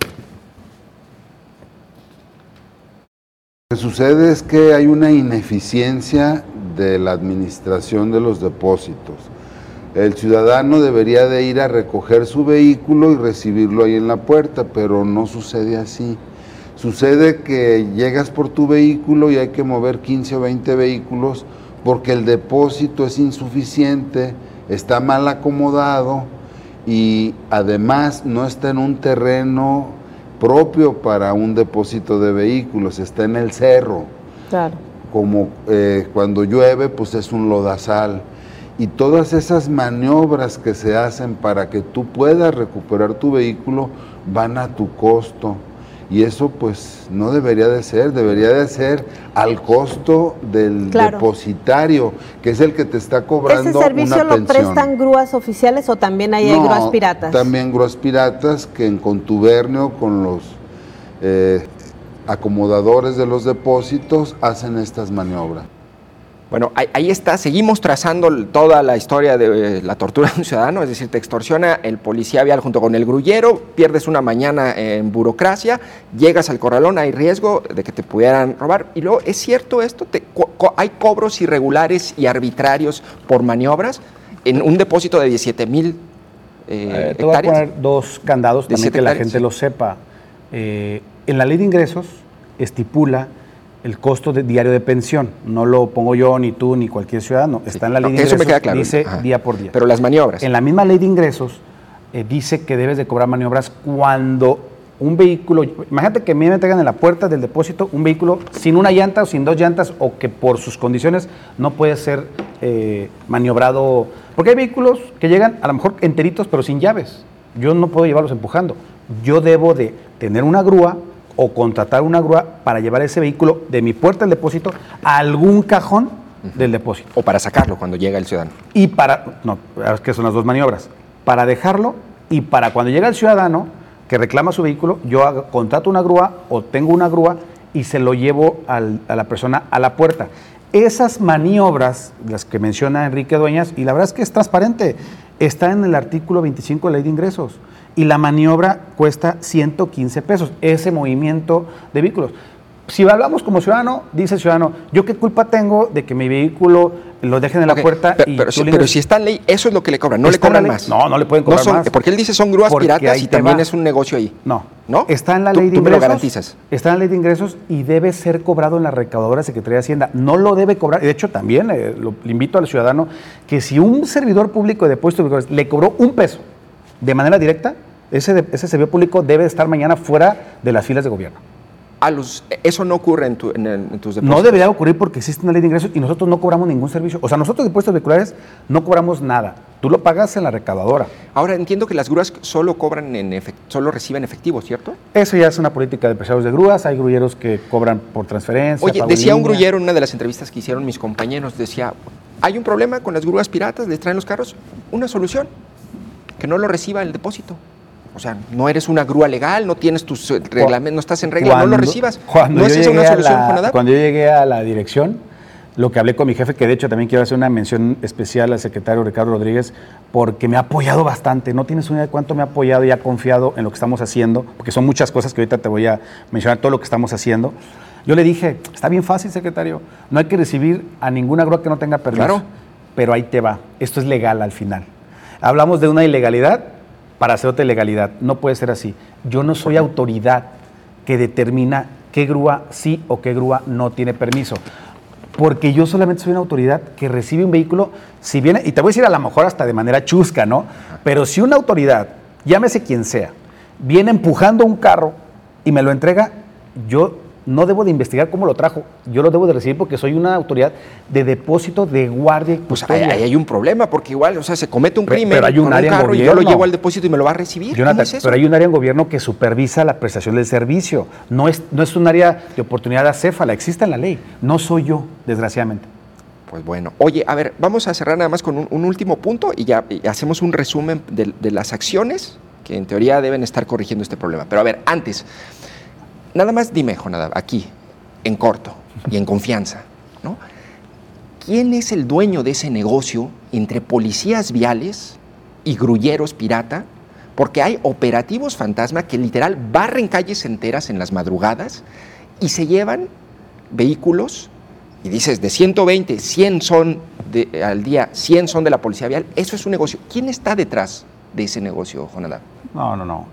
Lo que sucede es que hay una ineficiencia de la administración de los depósitos. El ciudadano debería de ir a recoger su vehículo y recibirlo ahí en la puerta, pero no sucede así. Sucede que llegas por tu vehículo y hay que mover 15 o 20 vehículos porque el depósito es insuficiente, está mal acomodado y además no está en un terreno propio para un depósito de vehículos, está en el cerro. Claro. Como cuando llueve, pues es un lodazal. Y todas esas maniobras que se hacen para que tú puedas recuperar tu vehículo van a tu costo. y eso pues no debería de ser al costo del depositario, que es el que te está cobrando ¿Ese servicio una lo pensión. prestan grúas oficiales o también hay grúas piratas? También grúas piratas que en contubernio con los acomodadores de los depósitos hacen estas maniobras. Bueno, ahí está, seguimos trazando toda la historia de la tortura de un ciudadano, es decir, te extorsiona el policía vial junto con el grullero, pierdes una mañana en burocracia, llegas al corralón, hay riesgo de que te pudieran robar. Y luego, ¿es cierto esto? ¿Hay cobros irregulares y arbitrarios por maniobras en un depósito de 17,000 hectáreas? Te voy a poner dos candados, también que la gente lo sepa. En la ley de ingresos estipula el costo diario de pensión. No lo pongo yo, ni tú, ni cualquier ciudadano. Está en la ley de ingresos, eso me queda claro. Dice día por día. Pero las maniobras. En la misma ley de ingresos dice que debes de cobrar maniobras cuando un vehículo, imagínate que a mí me entregan en la puerta del depósito un vehículo sin una llanta o sin dos llantas, o que por sus condiciones no puede ser maniobrado, porque hay vehículos que llegan a lo mejor enteritos pero sin llaves. Yo no puedo llevarlos empujando. Yo debo de tener una grúa o contratar una grúa para llevar ese vehículo de mi puerta del depósito a algún cajón del depósito. O para sacarlo cuando llega el ciudadano. Y es que son las dos maniobras. Para dejarlo y para cuando llega el ciudadano que reclama su vehículo, yo contrato una grúa o tengo una grúa y se lo llevo a la persona a la puerta. Esas maniobras, las que menciona Enrique Dueñas, y la verdad es que es transparente, está en el artículo 25 de la Ley de Ingresos. Y la maniobra cuesta 115 pesos, ese movimiento de vehículos. Si hablamos como ciudadano, dice el ciudadano, ¿yo qué culpa tengo de que mi vehículo lo dejen en la puerta? Pero si está en ley, eso es lo que le cobran, no le cobran más. No le pueden cobrar más. Porque él dice son grúas piratas y también es un negocio ahí. No. ¿No? Está en la ley de ingresos. Tú me lo garantizas. Está en la ley de ingresos y debe ser cobrado en la recaudadora Secretaría de Hacienda. No lo debe cobrar. De hecho, también le invito al ciudadano que si un servidor público de depósitos le cobró $1 de manera directa, ese servidor público debe estar mañana fuera de las filas de gobierno. Eso no ocurre en tus depósitos. No debería ocurrir porque existe una ley de ingresos y nosotros no cobramos ningún servicio. O sea, nosotros de impuestos vehiculares no cobramos nada. Tú lo pagas en la recaudadora. Ahora, entiendo que las grúas solo cobran solo reciben efectivo, ¿cierto? Eso ya es una política de empresarios de grúas. Hay grulleros que cobran por transferencia. Oye, decía un grullero en una de las entrevistas que hicieron mis compañeros, decía, hay un problema con las grúas piratas, les traen los carros, una solución, que no lo reciba el depósito. O sea, no eres una grúa legal, no tienes tus reglamentos, no estás en regla, no lo recibas. ¿No es esa una solución, Jonadab? Cuando yo llegué a la dirección, lo que hablé con mi jefe, que de hecho también quiero hacer una mención especial al secretario Ricardo Rodríguez, porque me ha apoyado bastante. No tienes una idea de cuánto me ha apoyado y ha confiado en lo que estamos haciendo, porque son muchas cosas que ahorita te voy a mencionar, todo lo que estamos haciendo. Yo le dije, está bien fácil, secretario, no hay que recibir a ninguna grúa que no tenga permiso. Claro. Pero ahí te va, esto es legal al final. Hablamos de una ilegalidad para hacer otra ilegalidad. No puede ser así. Yo no soy autoridad que determina qué grúa sí o qué grúa no tiene permiso. Porque yo solamente soy una autoridad que recibe un vehículo, si viene, y te voy a decir a lo mejor hasta de manera chusca, ¿no? Pero si una autoridad, llámese quien sea, viene empujando un carro y me lo entrega, yo no debo de investigar cómo lo trajo, yo lo debo de recibir porque soy una autoridad de depósito, de guardia y custodia. Pues ahí hay un problema, porque igual, o sea, se comete un crimen pero hay un con área un carro en y yo lo gobierno. llevo al depósito y me lo va a recibir. Jonathan, ¿Cómo es eso? pero hay un área en gobierno que supervisa la prestación del servicio. No es un área de oportunidad acéfala, existe en la ley. No soy yo, desgraciadamente. Pues bueno. Oye, a ver, vamos a cerrar nada más con un último punto y ya hacemos un resumen de las acciones que en teoría deben estar corrigiendo este problema. Pero a ver, antes, nada más dime, Jonadab, aquí, en corto y en confianza, ¿no? ¿Quién es el dueño de ese negocio entre policías viales y grulleros pirata? Porque hay operativos fantasma que literal barren calles enteras en las madrugadas y se llevan vehículos y dices, de 120, 100 son al día, 100 son de la policía vial. Eso es un negocio. ¿Quién está detrás de ese negocio, Jonadab? No.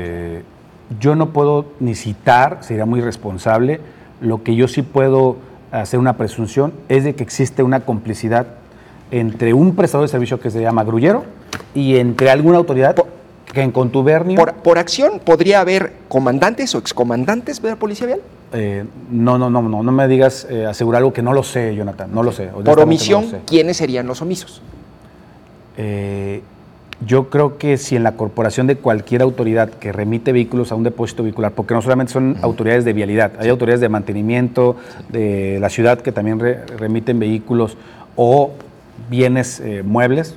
Yo no puedo ni citar, sería muy irresponsable. Lo que yo sí puedo hacer una presunción es de que existe una complicidad entre un prestador de servicio que se llama grullero y entre alguna autoridad que en contubernio... ¿Por acción podría haber comandantes o excomandantes de la policía vial? No me digas asegurar algo que no lo sé, Jonathan, no lo sé. Por omisión, no lo sé. ¿Quiénes serían los omisos? Yo creo que si en la corporación de cualquier autoridad que remite vehículos a un depósito vehicular, porque no solamente son autoridades de vialidad, hay autoridades de mantenimiento de la ciudad que también remiten vehículos o bienes muebles,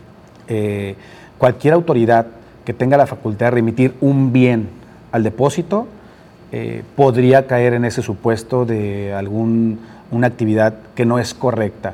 cualquier autoridad que tenga la facultad de remitir un bien al depósito podría caer en ese supuesto de una actividad que no es correcta.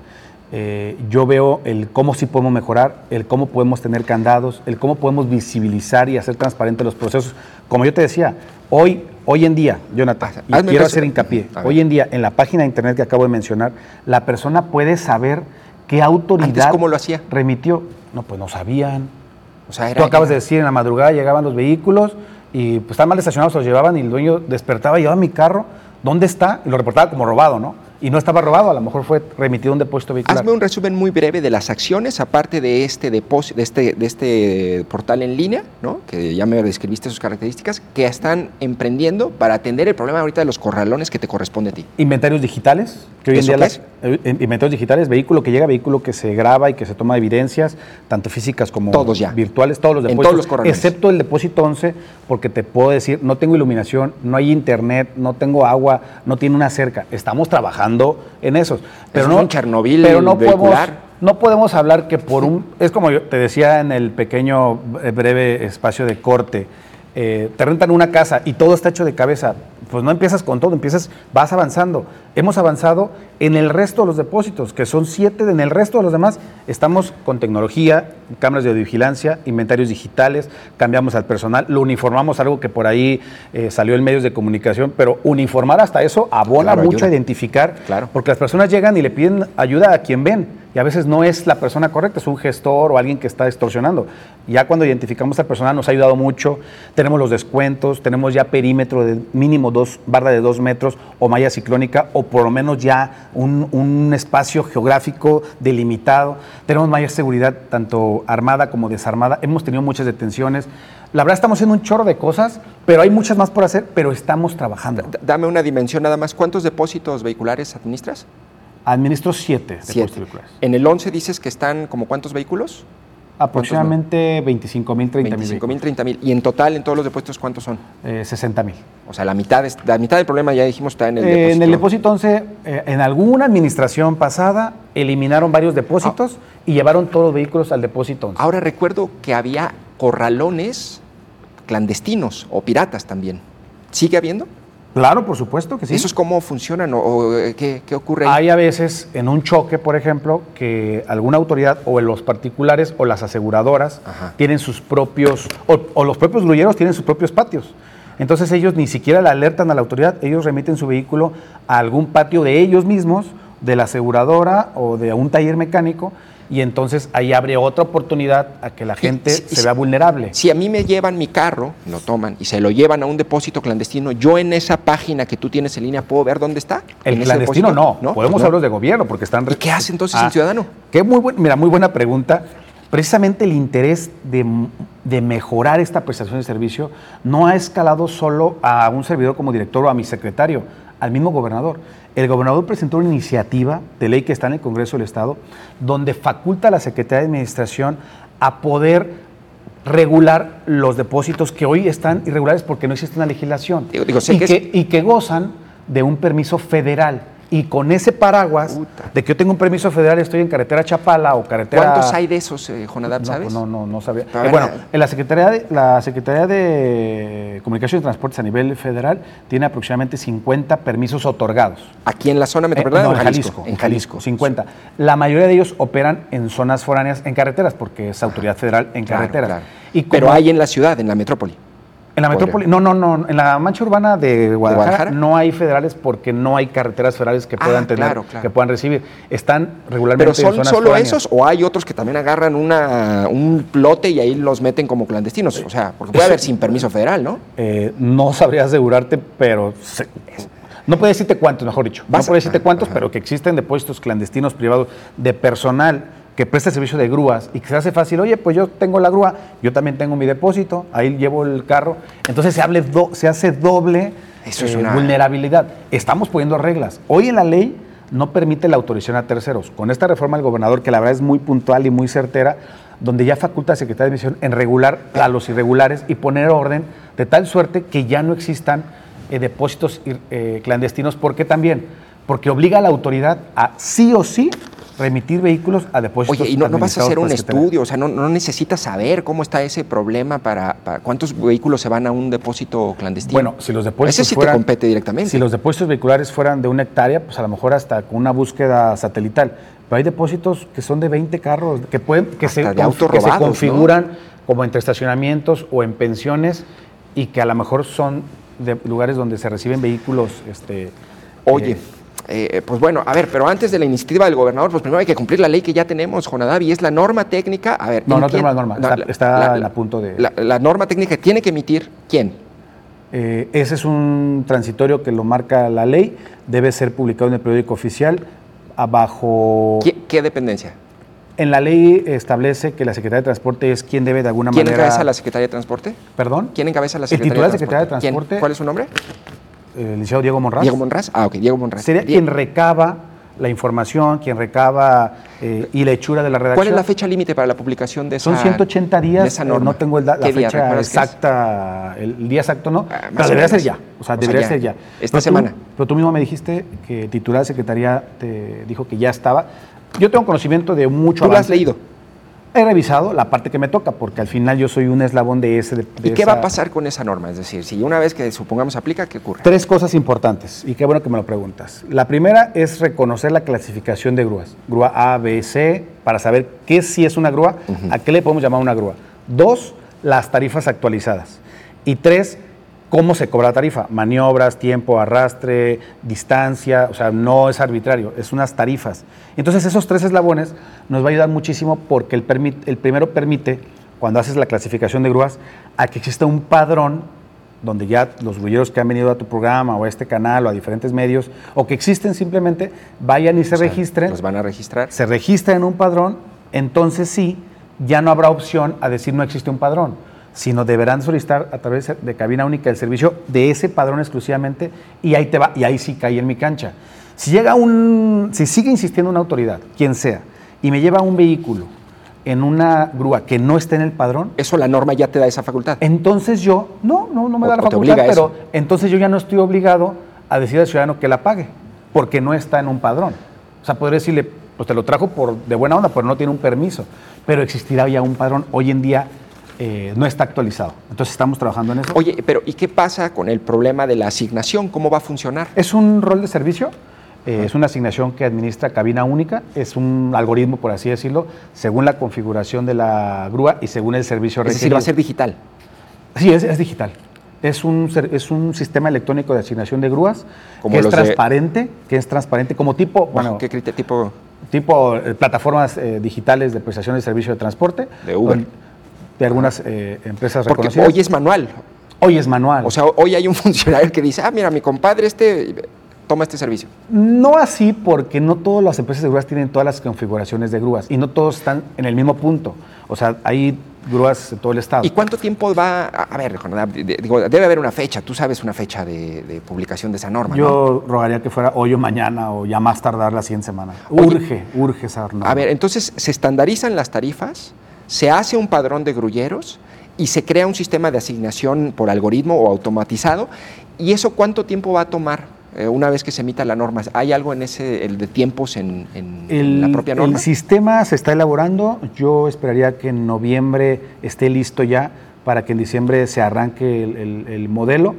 Yo veo el cómo sí podemos mejorar, el cómo podemos tener candados, el cómo podemos visibilizar y hacer transparentes los procesos. Como yo te decía, hoy en día, Jonathan, y quiero hacer hincapié, hoy en día en la página de internet que acabo de mencionar, la persona puede saber qué autoridad ¿Antes cómo lo hacía? remitió. No, pues no sabían. O sea, Tú acabas de decir, en la madrugada llegaban los vehículos y pues estaban mal estacionados, los llevaban y el dueño despertaba y llevaba mi carro, ¿dónde está? Y lo reportaba como robado, ¿no? Y no estaba robado, a lo mejor fue remitido a un depósito vehicular. Hazme un resumen muy breve de las acciones, aparte de este depósito, de este portal en línea, ¿no? Que ya me describiste sus características, que están emprendiendo para atender el problema ahorita de los corralones que te corresponde a ti. Inventarios digitales, que hoy en ¿Eso día qué es? inventarios digitales, vehículo que llega, vehículo que se graba y que se toma evidencias, tanto físicas como Todos ya. virtuales, todos los En depósitos, todos los corralones. excepto el depósito 11, porque te puedo decir, no tengo iluminación, no hay internet, no tengo agua, no tiene una cerca. Estamos trabajando en esos. Pero Eso no, es un Chernobyl pero no vehicular. no podemos hablar que por es como yo te decía en el pequeño, breve espacio de corte, te rentan una casa y todo está hecho de cabeza, pues no empiezas con todo, vas avanzando. Hemos avanzado en el resto de los depósitos, que son 7, en el resto de los demás estamos con tecnología, cámaras de vigilancia, inventarios digitales, cambiamos al personal, lo uniformamos, algo que por ahí salió en medios de comunicación, pero uniformar hasta eso abona mucho ayuda. a identificar, Claro. porque las personas llegan y le piden ayuda a quien ven, y a veces no es la persona correcta, es un gestor o alguien que está extorsionando. Ya cuando identificamos al personal nos ha ayudado mucho, tenemos los descuentos, tenemos ya perímetro de mínimo barra de 2 metros o malla ciclónica, o por lo menos ya un espacio geográfico delimitado, tenemos mayor seguridad tanto armada como desarmada, hemos tenido muchas detenciones. La verdad estamos haciendo un chorro de cosas, pero hay muchas más por hacer, pero estamos trabajando. Dame una dimensión nada más. ¿Cuántos depósitos vehiculares administras? Administro 7 depósitos 7. vehiculares. En el 11 dices que están como ¿cuántos vehículos? Aproximadamente 25,000, 30,000. 25,000, 30,000. Y en total, en todos los depósitos, ¿cuántos son? 60,000. O sea, la mitad del problema, ya dijimos, está en el depósito. En el depósito 11, en alguna administración pasada, eliminaron varios depósitos y llevaron todos los vehículos al depósito 11. Ahora recuerdo que había corralones clandestinos o piratas también. ¿Sigue habiendo? Claro, por supuesto que sí. ¿Esos cómo funcionan o qué ocurre ahí? Hay a veces en un choque, por ejemplo, que alguna autoridad o los particulares o las aseguradoras tienen sus propios, o los propios grulleros tienen sus propios patios. Entonces ellos ni siquiera le alertan a la autoridad, ellos remiten su vehículo a algún patio de ellos mismos, de la aseguradora o de un taller mecánico, y entonces ahí abre otra oportunidad a que la gente se vea vulnerable. Si a mí me llevan mi carro, lo toman y se lo llevan a un depósito clandestino, yo en esa página que tú tienes en línea puedo ver dónde está. El clandestino no, podemos hablar de gobierno porque están... ¿Y qué hace entonces el ciudadano? Mira, muy buena pregunta. Precisamente el interés de mejorar esta prestación de servicio no ha escalado solo a un servidor como director o a mi secretario, al mismo gobernador. El gobernador presentó una iniciativa de ley que está en el Congreso del Estado donde faculta a la Secretaría de Administración a poder regular los depósitos que hoy están irregulares porque no existe una legislación y que gozan de un permiso federal. Y con ese paraguas de que yo tengo un permiso federal, estoy en carretera Chapala o carretera... ¿Cuántos hay de esos, Jonadab, sabes? No sabía. Bueno, en la Secretaría de Comunicaciones y Transportes a nivel federal tiene aproximadamente 50 permisos otorgados. ¿Aquí en la zona metropolitana o en Jalisco? En Jalisco, 50. La mayoría de ellos operan en zonas foráneas, en carreteras, porque es autoridad federal en carreteras. Claro. Pero hay en la ciudad, en la metrópoli. En la metrópoli, no, en la mancha urbana de Guadalajara no hay federales porque no hay carreteras federales que puedan tener, que puedan recibir. Están regularmente. ¿Pero son en zonas solo foráneas. esos o hay otros que también agarran un lote y ahí los meten como clandestinos? O sea, porque puede haber sin permiso federal, ¿no? No sabría asegurarte, pero no puedo decirte cuántos, mejor dicho. No puedo decirte cuántos, pero que existen depósitos clandestinos privados de personal que presta servicio de grúas y que se hace fácil, oye, pues yo tengo la grúa, yo también tengo mi depósito, ahí llevo el carro, entonces se hace doble vulnerabilidad. Estamos poniendo reglas. Hoy en la ley no permite la autorización a terceros. Con esta reforma del gobernador, que la verdad es muy puntual y muy certera, donde ya faculta a la Secretaría de Administración en regular a los irregulares y poner orden de tal suerte que ya no existan depósitos clandestinos. ¿Por qué también? Porque obliga a la autoridad a sí o sí remitir vehículos a depósitos. Oye, ¿y no vas a hacer un estudio? O sea, ¿no necesitas saber cómo está ese problema para cuántos vehículos se van a un depósito clandestino? Bueno, si los depósitos ese sí te compete directamente. Si los depósitos vehiculares fueran de 1 hectárea, pues a lo mejor hasta con una búsqueda satelital. Pero hay depósitos que son de 20 carros, que se configuran, ¿no?, como entre estacionamientos o en pensiones, y que a lo mejor son de lugares donde se reciben vehículos. Oye, pues bueno, a ver, pero antes de la iniciativa del gobernador, pues primero hay que cumplir la ley que ya tenemos, Jonadab, y es la norma técnica. A ver, no tenemos la norma, está a punto de... La norma técnica tiene que emitir, ¿quién? Ese es un transitorio que lo marca la ley, debe ser publicado en el periódico oficial bajo... ¿Qué dependencia? En la ley establece que la Secretaría de Transporte es quien debe de alguna manera... ¿Quién encabeza la Secretaría de Transporte? ¿Perdón? ¿Quién encabeza la Secretaría de Transporte? El titular de Secretaría de Transporte... ¿Cuál es su nombre? El licenciado Diego Monraz. ¿Diego Monraz? Ah, ok, Diego Monraz. Sería quien recaba la información, quien recaba y la hechura de la redacción. ¿Cuál es la fecha límite para la publicación de esa norma? Son 180 días, no tengo la fecha exacta, el día exacto no, pero debería ser ya, debería ser ya. Esta semana. Pero tú mismo me dijiste que el titular de Secretaría te dijo que ya estaba. Yo tengo conocimiento de mucho avance. ¿Tú lo has leído? He revisado la parte que me toca, porque al final yo soy un eslabón de ese... ¿Y qué va a pasar con esa norma? Es decir, si una vez que supongamos aplica, ¿qué ocurre? 3 cosas importantes, y qué bueno que me lo preguntas. La primera es reconocer la clasificación de grúas. Grúa A, B, C, para saber qué sí es una grúa, a qué le podemos llamar una grúa. 2, las tarifas actualizadas. Y 3, cómo se cobra la tarifa. Maniobras, tiempo, arrastre, distancia, o sea, no es arbitrario, es unas tarifas. Entonces, esos 3 eslabones nos va a ayudar muchísimo porque el primero permite, cuando haces la clasificación de grúas, a que exista un padrón donde ya los grulleros que han venido a tu programa o a este canal o a diferentes medios, o que existen simplemente, vayan y se registren. ¿Los van a registrar? Se registran en un padrón, entonces sí, ya no habrá opción a decir no existe un padrón, sino deberán solicitar a través de cabina única el servicio de ese padrón exclusivamente, y ahí te va, y ahí sí cae en mi cancha. Si sigue insistiendo una autoridad, quien sea, y me lleva un vehículo en una grúa que no esté en el padrón... Eso la norma ya te da esa facultad. Entonces yo, no me da la facultad, pero entonces yo ya no estoy obligado a decir al ciudadano que la pague, porque no está en un padrón. O sea, podría decirle, pues te lo trajo de buena onda, pero no tiene un permiso, pero existirá ya un padrón. Hoy en día no está actualizado. Entonces estamos trabajando en eso. Oye, pero ¿y qué pasa con el problema de la asignación? ¿Cómo va a funcionar? Es un rol de servicio, es una asignación que administra cabina única, es un algoritmo, por así decirlo, según la configuración de la grúa y según el servicio requerido. Es decir, va a ser digital. Sí, es digital. Es un sistema electrónico de asignación de grúas que es transparente, como tipo... Bueno, ¿qué tipo? Tipo plataformas digitales de prestación de servicio de transporte. De Uber. De algunas empresas porque reconocidas. Hoy es manual. Hoy es manual. O sea, hoy hay un funcionario que dice, mira, mi compadre toma este servicio. No así, porque no todas las empresas de grúas tienen todas las configuraciones de grúas y no todos están en el mismo punto. O sea, hay grúas de todo el estado. ¿Y cuánto tiempo va? A ver, digo, debe haber una fecha. Tú sabes una fecha de publicación de esa norma, Yo rogaría que fuera hoy o mañana o ya más tardar la siguiente semana. Urge esa norma. A ver, entonces, ¿se estandarizan las tarifas? ¿Se hace un padrón de grulleros? Y se crea un sistema de asignación por algoritmo o automatizado. ¿Y eso cuánto tiempo va a tomar? Una vez que se emita la norma, ¿hay algo en el de tiempos en la propia norma? El sistema se está elaborando. Yo esperaría que en noviembre esté listo ya para que en diciembre se arranque el modelo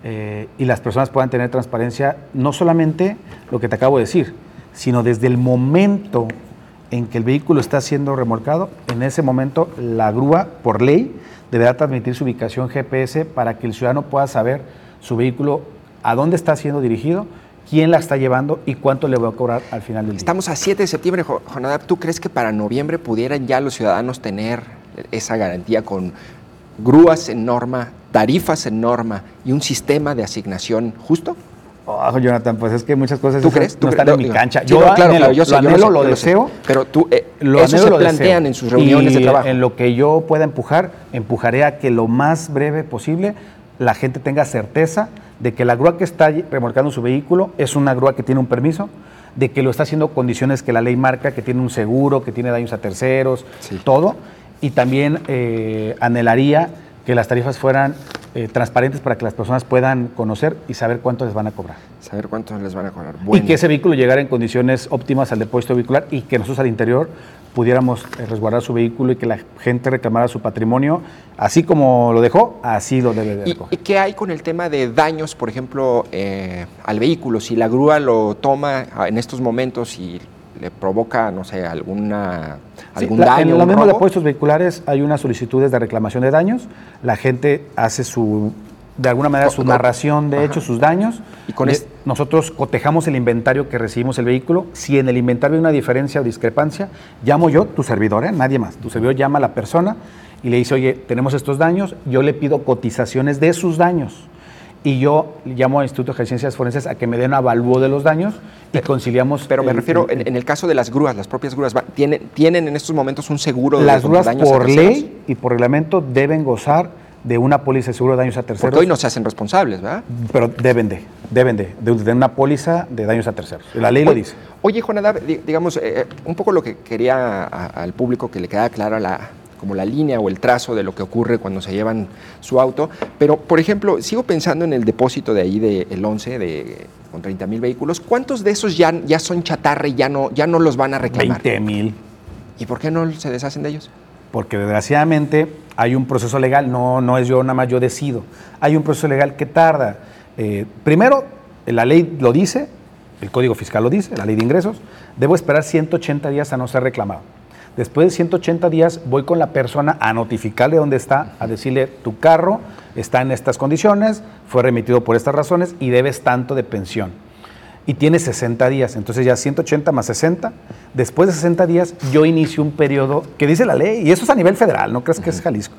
y las personas puedan tener transparencia, no solamente lo que te acabo de decir, sino desde el momento en que el vehículo está siendo remolcado. En ese momento la grúa, por ley, deberá transmitir su ubicación GPS para que el ciudadano pueda saber su vehículo, a dónde está siendo dirigido, quién la está llevando y cuánto le va a cobrar al final del día. Estamos a 7 de septiembre, Jonadab. ¿Tú crees que para noviembre pudieran ya los ciudadanos tener esa garantía con grúas en norma, tarifas en norma y un sistema de asignación justo? Jonathan, pues es que muchas cosas ¿Tú crees? no están en mi cancha. Sí, yo lo deseo. Pero eso se plantean en sus reuniones de trabajo. En lo que yo pueda empujaré a que lo más breve posible la gente tenga certeza de que la grúa que está remolcando su vehículo es una grúa que tiene un permiso, de que lo está haciendo condiciones que la ley marca, que tiene un seguro, que tiene daños a terceros, todo, y también anhelaría que las tarifas fueran transparentes para que las personas puedan conocer y saber cuánto les van a cobrar. Saber cuánto les van a cobrar. Bueno. Y que ese vehículo llegara en condiciones óptimas al depósito vehicular y que nosotros al interior pudiéramos resguardar su vehículo y que la gente reclamara su patrimonio, así como lo dejó, así lo debe de recoger. ¿Y qué hay con el tema de daños, por ejemplo, al vehículo? Si la grúa lo toma en estos momentos y le provoca, no sé, algún daño. En los mismos depósitos vehiculares hay unas solicitudes de reclamación de daños, la gente hace de alguna manera su narración de hechos, sus daños, y nosotros cotejamos el inventario que recibimos el vehículo. Si en el inventario hay una diferencia o discrepancia, llamo yo, tu servidor, nadie más, tu servidor llama a la persona y le dice, oye, tenemos estos daños, yo le pido cotizaciones de sus daños. Y yo llamo al Instituto de Ciencias Forenses a que me den avalúo de los daños y conciliamos. Pero me refiero, en el caso de las grúas, las propias grúas, ¿tienen en estos momentos un seguro de daños a terceros? Las grúas, por ley y por reglamento, deben gozar de una póliza de seguro de daños a terceros. Porque hoy no se hacen responsables, ¿verdad? Pero deben de una póliza de daños a terceros. La ley lo dice. Oye, Jonadab, digamos, un poco lo que quería al público que le quedara clara como la línea o el trazo de lo que ocurre cuando se llevan su auto, pero, por ejemplo, sigo pensando en el depósito de ahí del 11 con 30,000 vehículos. ¿Cuántos de esos ya son chatarra y ya no los van a reclamar? 20,000. ¿Y por qué no se deshacen de ellos? Porque desgraciadamente hay un proceso legal, no es yo nada más yo decido, hay un proceso legal que tarda. Primero, la ley lo dice, el Código Fiscal lo dice, la ley de ingresos, debo esperar 180 días a no ser reclamado. Después de 180 días voy con la persona a notificarle dónde está, a decirle tu carro está en estas condiciones, fue remitido por estas razones y debes tanto de pensión. Y tiene 60 días, entonces ya 180 más 60. Después de 60 días yo inicio un periodo que dice la ley, y eso es a nivel federal, no creas que es Jalisco.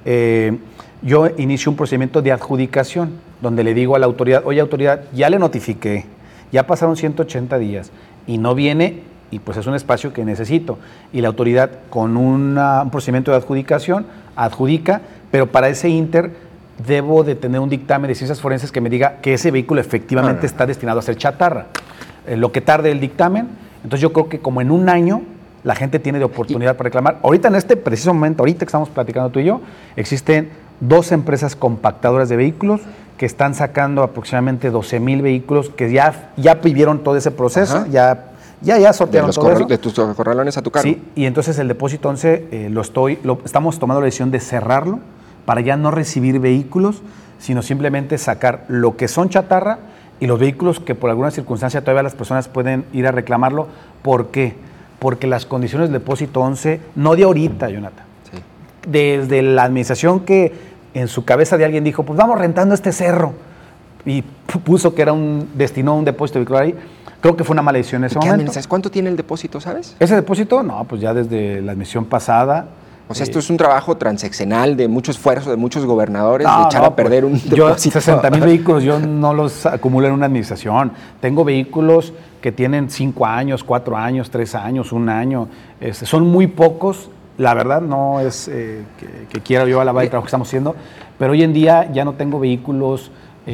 Yo inicio un procedimiento de adjudicación, donde le digo a la autoridad, oye autoridad, ya le notifiqué, ya pasaron 180 días y no viene, y pues es un espacio que necesito. Y la autoridad con un procedimiento de adjudicación adjudica, pero para ese inter debo de tener un dictamen de ciencias forenses que me diga que ese vehículo efectivamente está destinado a ser chatarra. Lo que tarde el dictamen, entonces yo creo que como en un año la gente tiene de oportunidad para reclamar. Ahorita en este preciso momento, ahorita que estamos platicando tú y yo, existen 2 empresas compactadoras de vehículos que están sacando aproximadamente 12,000 vehículos que ya vivieron todo ese proceso, ya sortearon todo eso. De tus corralones a tu cargo. Sí, y entonces el depósito 11 estamos tomando la decisión de cerrarlo para ya no recibir vehículos, sino simplemente sacar lo que son chatarra y los vehículos que por alguna circunstancia todavía las personas pueden ir a reclamarlo. ¿Por qué? Porque las condiciones del depósito 11, no de ahorita, Jonathan, sí, desde la administración que en su cabeza de alguien dijo, pues vamos rentando este cerro, y puso que destinó un depósito vehicular ahí, creo que fue una mala decisión en ese momento. ¿Cuánto tiene el depósito, sabes? Ese depósito, no, pues ya desde la admisión pasada. O sea, esto es un trabajo transeccional de mucho esfuerzo de muchos gobernadores de echar a perder un depósito. Yo 60,000 vehículos, yo no los acumulo en una administración. Tengo vehículos que tienen 5 años, 4 años, 3 años, 1 año. Son muy pocos. La verdad no es que quiera yo alabar el trabajo que estamos haciendo, pero hoy en día ya no tengo vehículos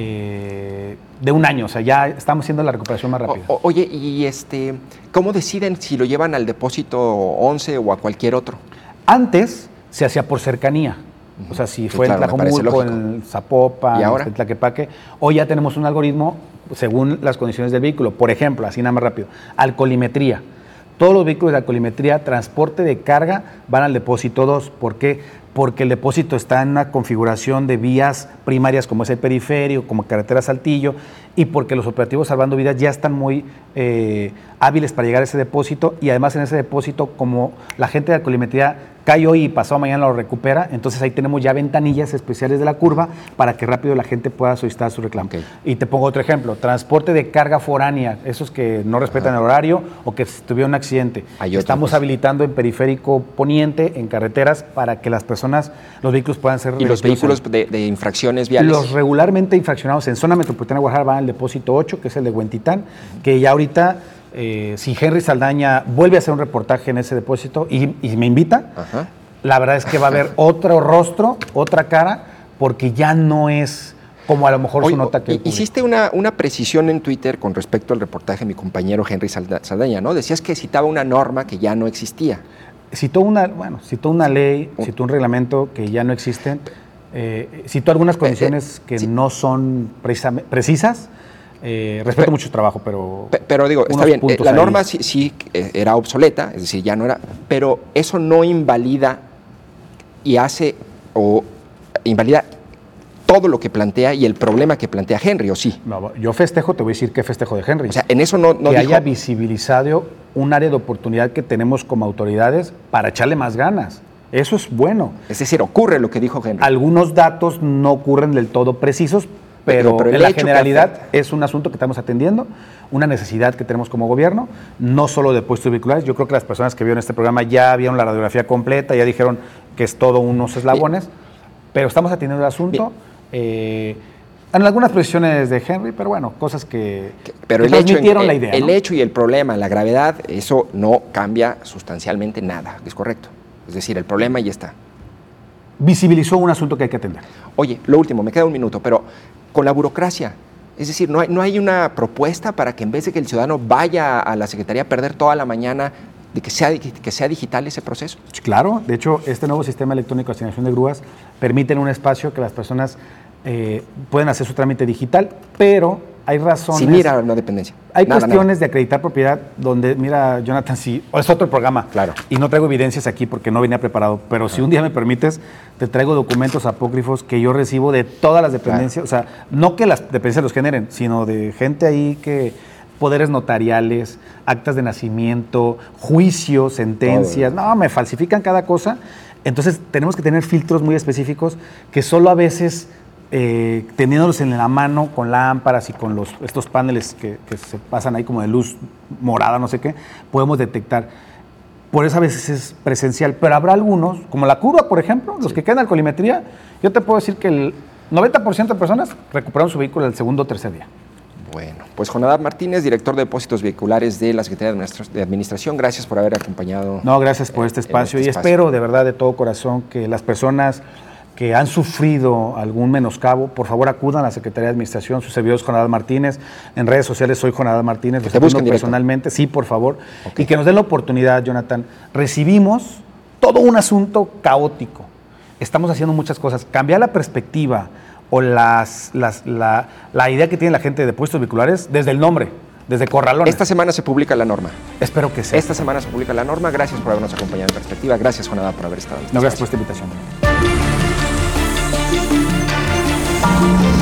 de 1 año, o sea, ya estamos haciendo la recuperación más rápida. Oye, y ¿cómo deciden si lo llevan al depósito 11 o a cualquier otro? Antes se hacía por cercanía, o sea, si fue en Tlajomulco, en Zapopan, en Tlaquepaque, hoy ya tenemos un algoritmo según las condiciones del vehículo. Por ejemplo, así nada más rápido, alcoholimetría. Todos los vehículos de alcoholimetría, transporte de carga, van al depósito 2. ¿Por qué? Porque el depósito está en una configuración de vías primarias como es el periférico, como carretera Saltillo, y porque los operativos salvando vidas ya están muy hábiles para llegar a ese depósito, y además en ese depósito, como la gente de alcoholimetría cae hoy y pasado mañana lo recupera, entonces ahí tenemos ya ventanillas especiales de la curva para que rápido la gente pueda solicitar su reclamo. Okay. Y te pongo otro ejemplo, transporte de carga foránea, esos que no respetan el horario o que tuvieron un accidente. Estamos habilitando en periférico poniente, en carreteras, para que las personas, los vehículos puedan ser... ¿Y los vehículos de infracciones viales? Los regularmente infraccionados en zona metropolitana de Guadalajara van al depósito 8, que es el de Huentitán, que ya ahorita... si Henry Saldaña vuelve a hacer un reportaje en ese depósito y me invita, la verdad es que va a haber otro rostro, otra cara, porque ya no es como a lo mejor su nota que... Hiciste una precisión en Twitter con respecto al reportaje de mi compañero Henry Saldaña, ¿no? Decías que citaba una norma que ya no existía. citó una ley, citó un reglamento que ya no existen, citó algunas condiciones que no son precisas. Respeto mucho su trabajo, pero digo, está bien, la norma sí era obsoleta, es decir, ya no era, pero eso no invalida y hace o invalida todo lo que plantea y el problema que plantea Henry, ¿o sí? No, yo festejo, te voy a decir qué festejo de Henry. O sea, en eso no que haya visibilizado un área de oportunidad que tenemos como autoridades para echarle más ganas. Eso es bueno. Es decir, ocurre lo que dijo Henry. Algunos datos no ocurren del todo precisos, pero en la generalidad es un asunto que estamos atendiendo, una necesidad que tenemos como gobierno, no solo de puestos vehiculares. Yo creo que las personas que vieron este programa ya vieron la radiografía completa, ya dijeron que es todo unos eslabones, pero estamos atendiendo el asunto. En algunas posiciones de Henry, pero bueno, cosas que transmitieron la idea. El hecho y el problema, la gravedad, eso no cambia sustancialmente nada, es correcto. Es decir, el problema ya está. Visibilizó un asunto que hay que atender. Oye, lo último, me queda un minuto, pero con la burocracia, es decir, no hay una propuesta para que en vez de que el ciudadano vaya a la Secretaría a perder toda la mañana, de que sea digital ese proceso. Claro, de hecho, este nuevo sistema electrónico de asignación de grúas permite un espacio que las personas pueden hacer su trámite digital, pero hay razones... Sin ir a una dependencia. Hay cuestiones de acreditar propiedad donde, mira, Jonathan, si es otro programa, claro, y no traigo evidencias aquí porque no venía preparado, pero si un día me permites, te traigo documentos apócrifos que yo recibo de todas las dependencias, claro. O sea, no que las dependencias los generen, sino de gente ahí que... poderes notariales, actas de nacimiento, juicios, sentencias, me falsifican cada cosa. Entonces tenemos que tener filtros muy específicos que solo a veces, teniéndolos en la mano con lámparas y con estos paneles que se pasan ahí como de luz morada, no sé qué, podemos detectar. Por eso a veces es presencial, pero habrá algunos, como la curva, por ejemplo, los que quedan en alcoholimetría, yo te puedo decir que el 90% de personas recuperaron su vehículo el segundo o tercer día. Bueno, pues Jonadab Martínez, director de depósitos vehiculares de la Secretaría de Administración, gracias por haber acompañado. No, gracias por este espacio y espero de verdad de todo corazón que las personas que han sufrido algún menoscabo, por favor acudan a la Secretaría de Administración, su servidor es Jonadab Martínez, en redes sociales soy Jonadab Martínez, que te busquen personalmente, sí, por favor, y que nos den la oportunidad, Jonathan. Recibimos todo un asunto caótico, estamos haciendo muchas cosas, cambiar la perspectiva o la idea que tiene la gente de puestos vehiculares desde el nombre, desde corralones. Esta semana se publica la norma. Espero que sea. Esta semana se publica la norma. Gracias por habernos acompañado en Perspectiva. Gracias, Jonadab, por haber estado en este gracias por esta invitación.